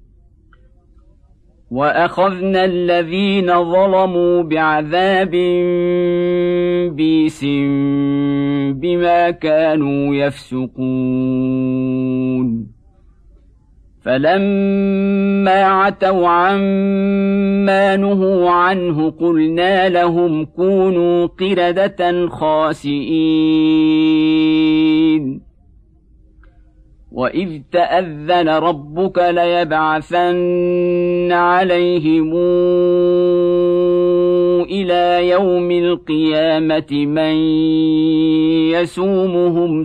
وأخذنا الذين ظلموا بعذاب بئيس بما كانوا يفسقون. فلما عتوا عما نهوا عنه قلنا لهم كونوا قردة خاسئين وإذ تأذن ربك ليبعثن عليهم إلى يوم القيامة من يسومهم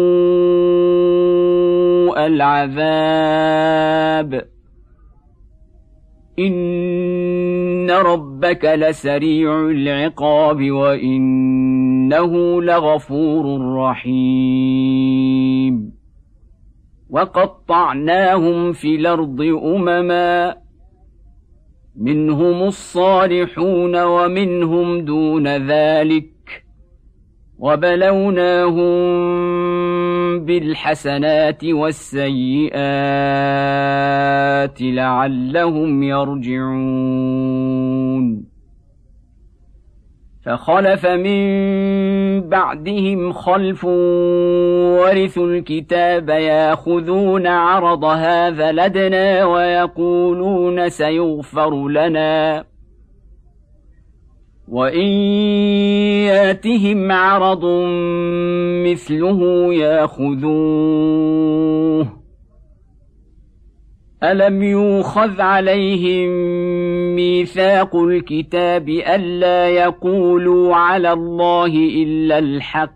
سوء العذاب إن ربك لسريع العقاب وإنه لغفور رحيم وقطعناهم في الأرض أمما منهم الصالحون ومنهم دون ذلك وبلوناهم بالحسنات والسيئات لعلهم يرجعون فخلف من بعدهم خلف ورثوا الكتاب ياخذون عرض هذا الأدنى ويقولون سيغفر لنا وإن ياتهم عرض مثله ياخذوه ألم يؤخذ عليهم ميثاق الكتاب ألا يقولوا على الله إلا الحق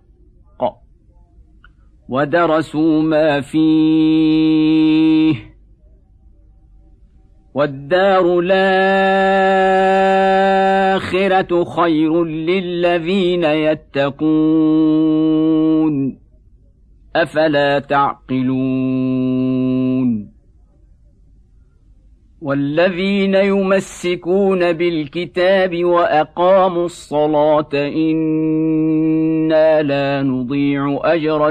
ودرسوا ما فيه والدار الآخرة خير للذين يتقون أفلا تعقلون والذين يمسكون بالكتاب وأقاموا الصلاة إنا لا نضيع أجر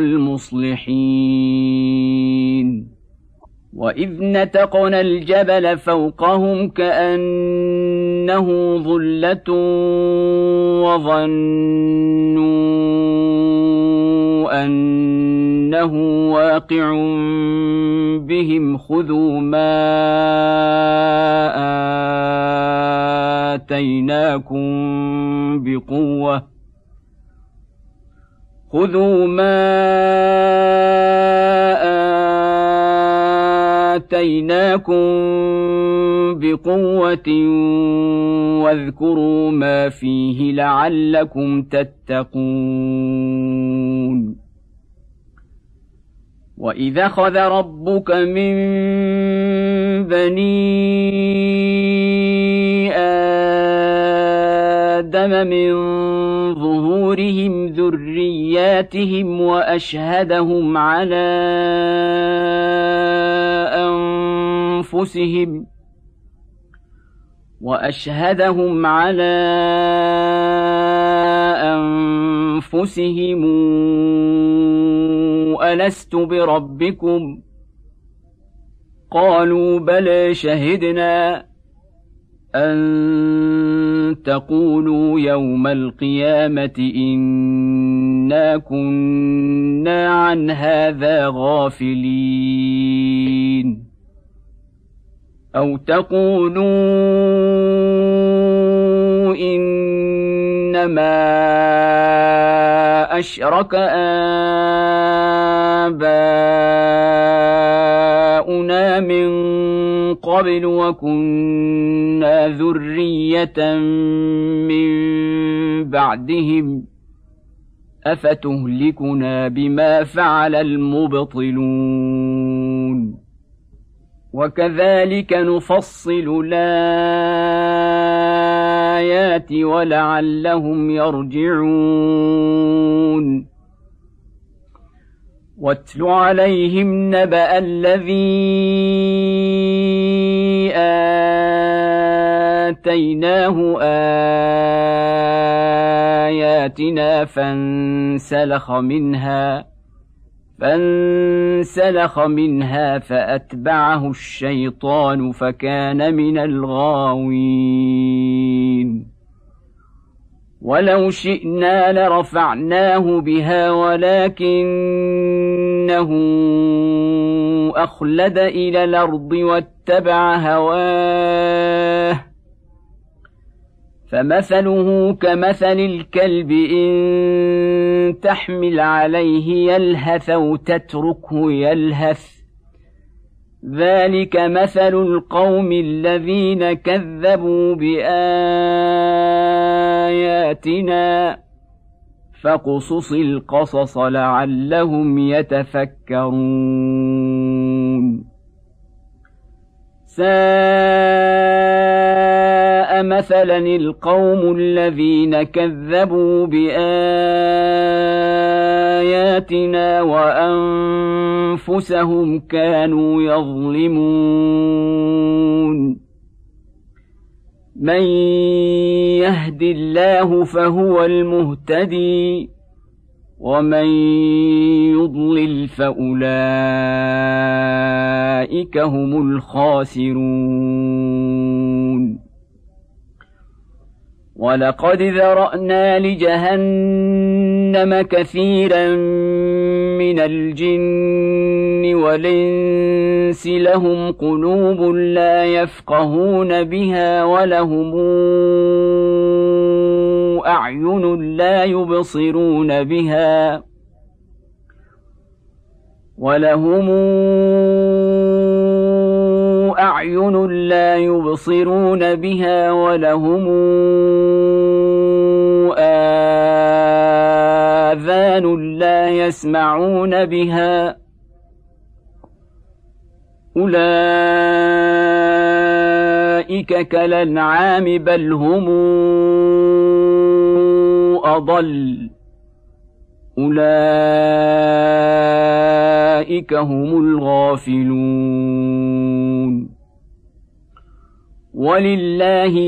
المصلحين وإذ نتقنا الجبل فوقهم كأنه ظلة وظنوا أنه واقع بهم خذوا ما آتيناكم بقوة خذوا ما آتيناكم بقوة واذكروا ما فيه لعلكم تتقون وإذا أخذ ربك من بني آدم من ظهورهم ذرياتهم وأشهدهم على أنفسهم وأشهدهم على أنفسهم ألست بربكم قالوا بلى شهدنا أن تقولوا يوم القيامة إنا كنا عن هذا غافلين أو تقولوا إنما أشرك آباؤنا من قبل وكنا ذرية من بعدهم أفتهلكنا بما فعل المبطلون وكذلك نفصل الآيات ولعلهم يرجعون واتل عليهم نبأ الذي آتيناه آياتنا فانسلخ منها فانسلخ منها فأتبعه الشيطان فكان من الغاوين ولو شئنا لرفعناه بها ولكنه أخلد إلى الأرض واتبع هواه فمثله كمثل الكلب إن تحمل عليه يلهث أو تتركه يلهث ذلك مثل القوم الذين كذبوا بآياتنا فاقصص القصص لعلهم يتفكرون ساء مثلا القوم الذين كذبوا بآياتنا وأنفسهم كانوا يظلمون من يهد الله فهو المهتدي ومن يضلل فأولئك هم الخاسرون ولقد ذرأنا لجهنم كثيرا من الجن والإنس لهم قلوب لا يفقهون بها ولهم أعين لا يبصرون بها ولهم أعين لا يبصرون بها ولهم آذان لا يسمعون بها أولئك كالأنعام بل هم أضل أولئك هم الغافلون ولله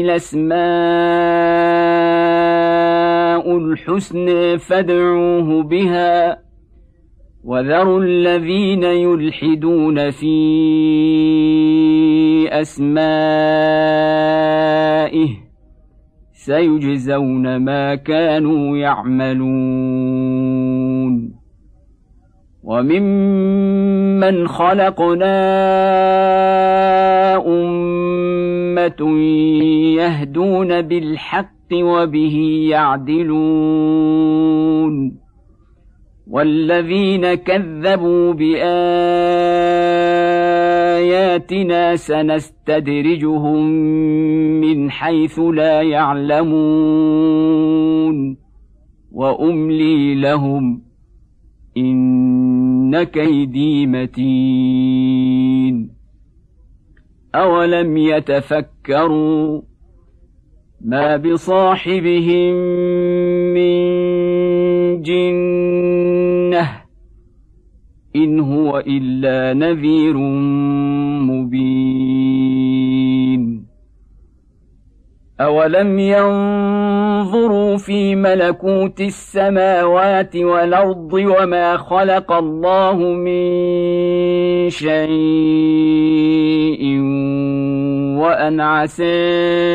الأسماء الحسنى فادعوه بها وذروا الذين يلحدون في أسمائه سيجزون ما كانوا يعملون وممن خلقنا أمة يهدون بالحق وبه يعدلون والذين كذبوا بآياتنا سنستدرجهم من حيث لا يعلمون وأملي لهم إن كيدي متين أولم يتفكروا ما بصاحبهم من جنة إن هو إلا نذير مبين أولم ينظروا في ملكوت السماوات والأرض وما خلق الله من شيء وأن عسى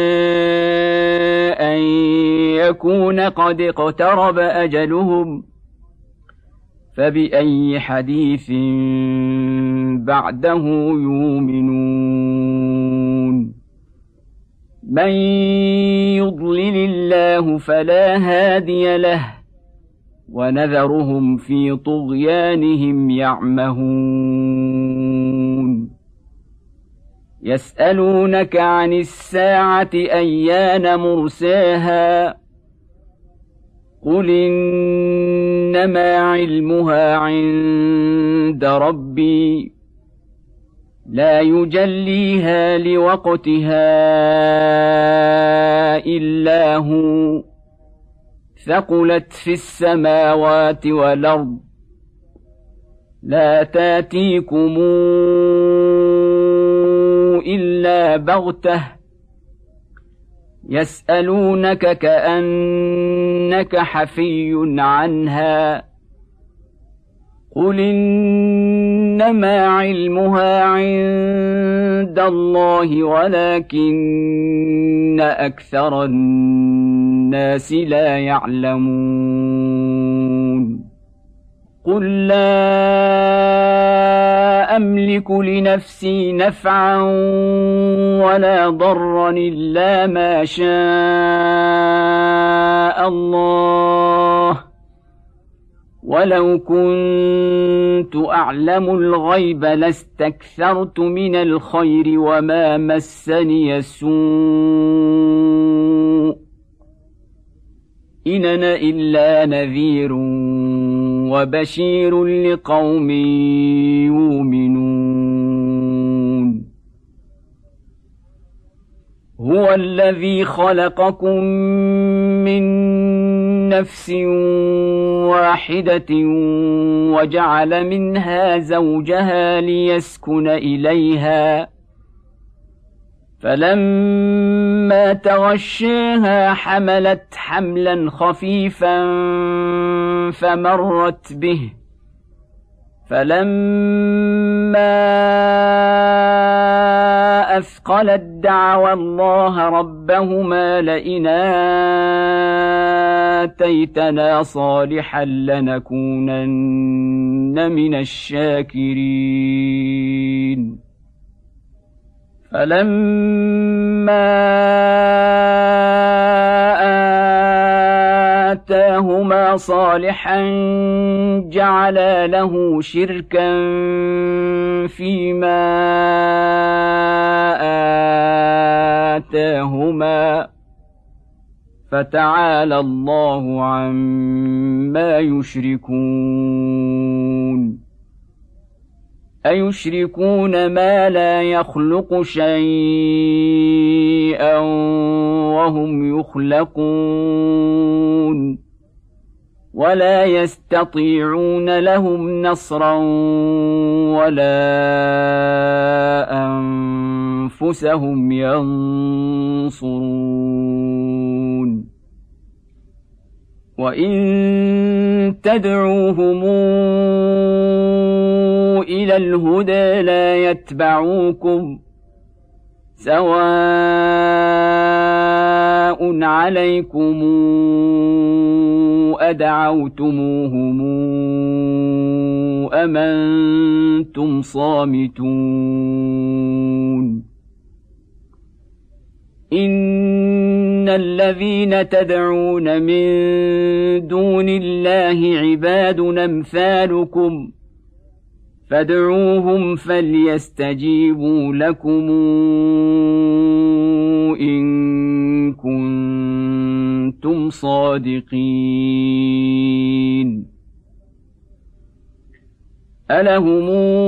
أن يكون قد اقترب أجلهم فبأي حديث بعده يؤمنون من يضلل الله فلا هادي له ونذرهم في طغيانهم يعمهون يسألونك عن الساعة أيان مرساها قل إنما علمها عند ربي لا يجليها لوقتها إلا هو ثقلت في السماوات والأرض لا تاتيكم إلا بغتة يسألونك كأنك حفي عنها قل إن إنما علمها عند الله ولكن أكثر الناس لا يعلمون قل لا أملك لنفسي نفعا ولا ضرا إلا ما شاء الله ولو كنت أعلم الغيب لاستكثرت من الخير وما مسني السوء إن أنا إلا نذير وبشير لقوم يؤمنون هو الذي خلقكم من نفس واحدة وجعل منها زوجها ليسكن إليها فلما تغشاها حملت حملا خفيفا فمرت به فلما أثقلت دعوا الله ربهما لئن آتيتنا صالحا لنكونن من الشاكرين فلما آتاهما صالحا جعلا له شركا فيما آتاهما فتعالى الله عما يشركون أيشركون ما لا يخلق شيئا وهم يخلقون ولا يستطيعون لهم نصرا ولا أنفسهم ينصرون وإن تدعوهم إلى الهدى لا يتبعوكم سواء عليكم أدعوتموهم أم أنتم صامتون إن الذين تدعون من دون الله عباد أمثالكم فادعوهم فليستجيبوا لكم إن كنتم صادقين ألهم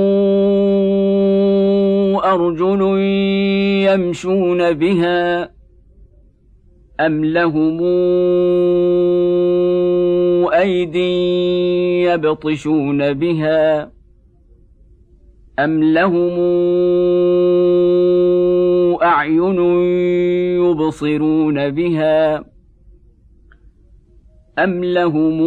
أرجل يمشون بها أم لهم أيدي يبطشون بها أم لهم أعين يبصرون بها أم لهم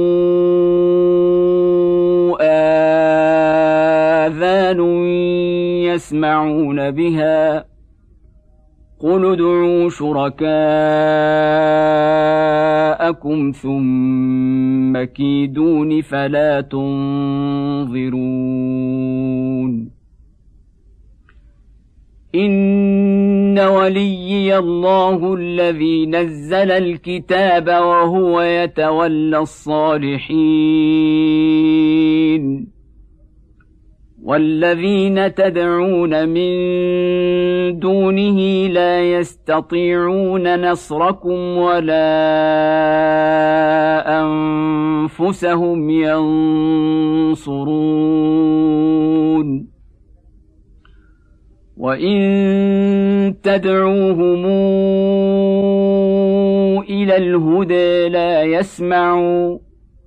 آذان يسمعون بها قل ادعوا شركاءكم ثم كيدون فلا تنظرون إن وليي الله الذي نزل الكتاب وهو يتولى الصالحين والذين تدعون من دونه لا يستطيعون نصركم ولا أنفسهم ينصرون وإن تدعوهم إلى الهدى لا يسمعوا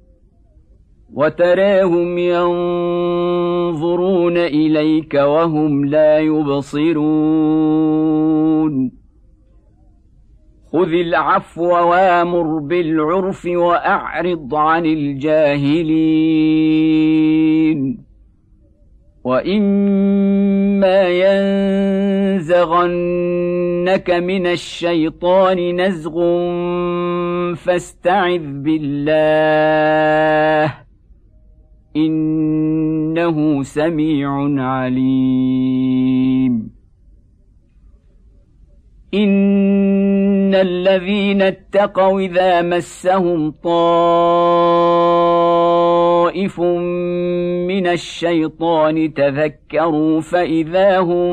وتراهم ينظرون إليك وهم لا يبصرون خذ العفو وامر بالعرف وأعرض عن الجاهلين وإما ينزغنك من الشيطان نزغ فاستعذ بالله إنه سميع عليم إن الذين اتقوا إذا مسهم طائف من الشيطان تذكروا فإذا هم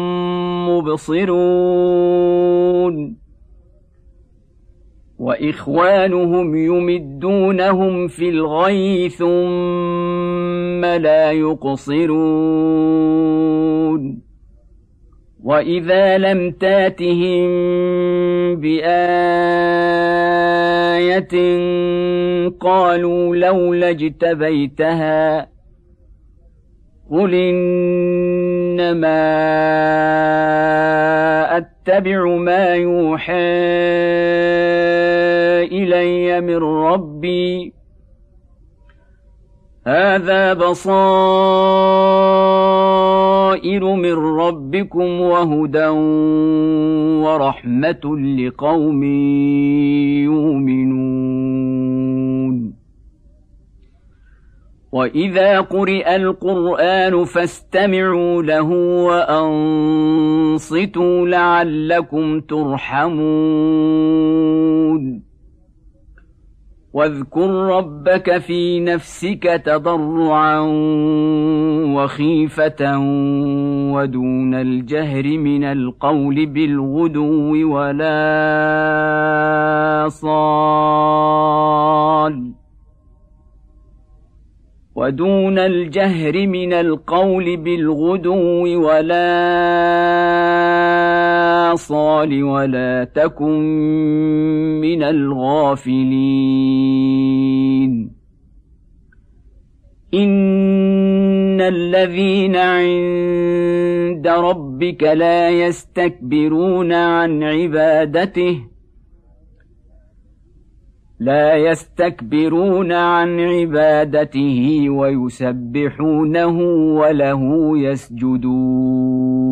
مبصرون وإخوانهم يمدونهم في الغي ثم لا يقصرون وإذا لم تاتهم بآية قالوا لولا اجتبيتها قل إنما أتبع ما يوحى إلي من ربي هذا بصائر من ربكم وهدى ورحمة لقوم يؤمنون وإذا قرئ القرآن فاستمعوا له وأنصتوا لعلكم ترحمون واذكر ربك في نفسك تضرعا وخيفة ودون الجهر من القول بالغدو ولا صال ودون الجهر من القول بالغدو ولا صال ولا تكن من الغافلين إن الذين عند ربك لا يستكبرون عن عبادته لا يستكبرون عن عبادته ويسبحونه وله يسجدون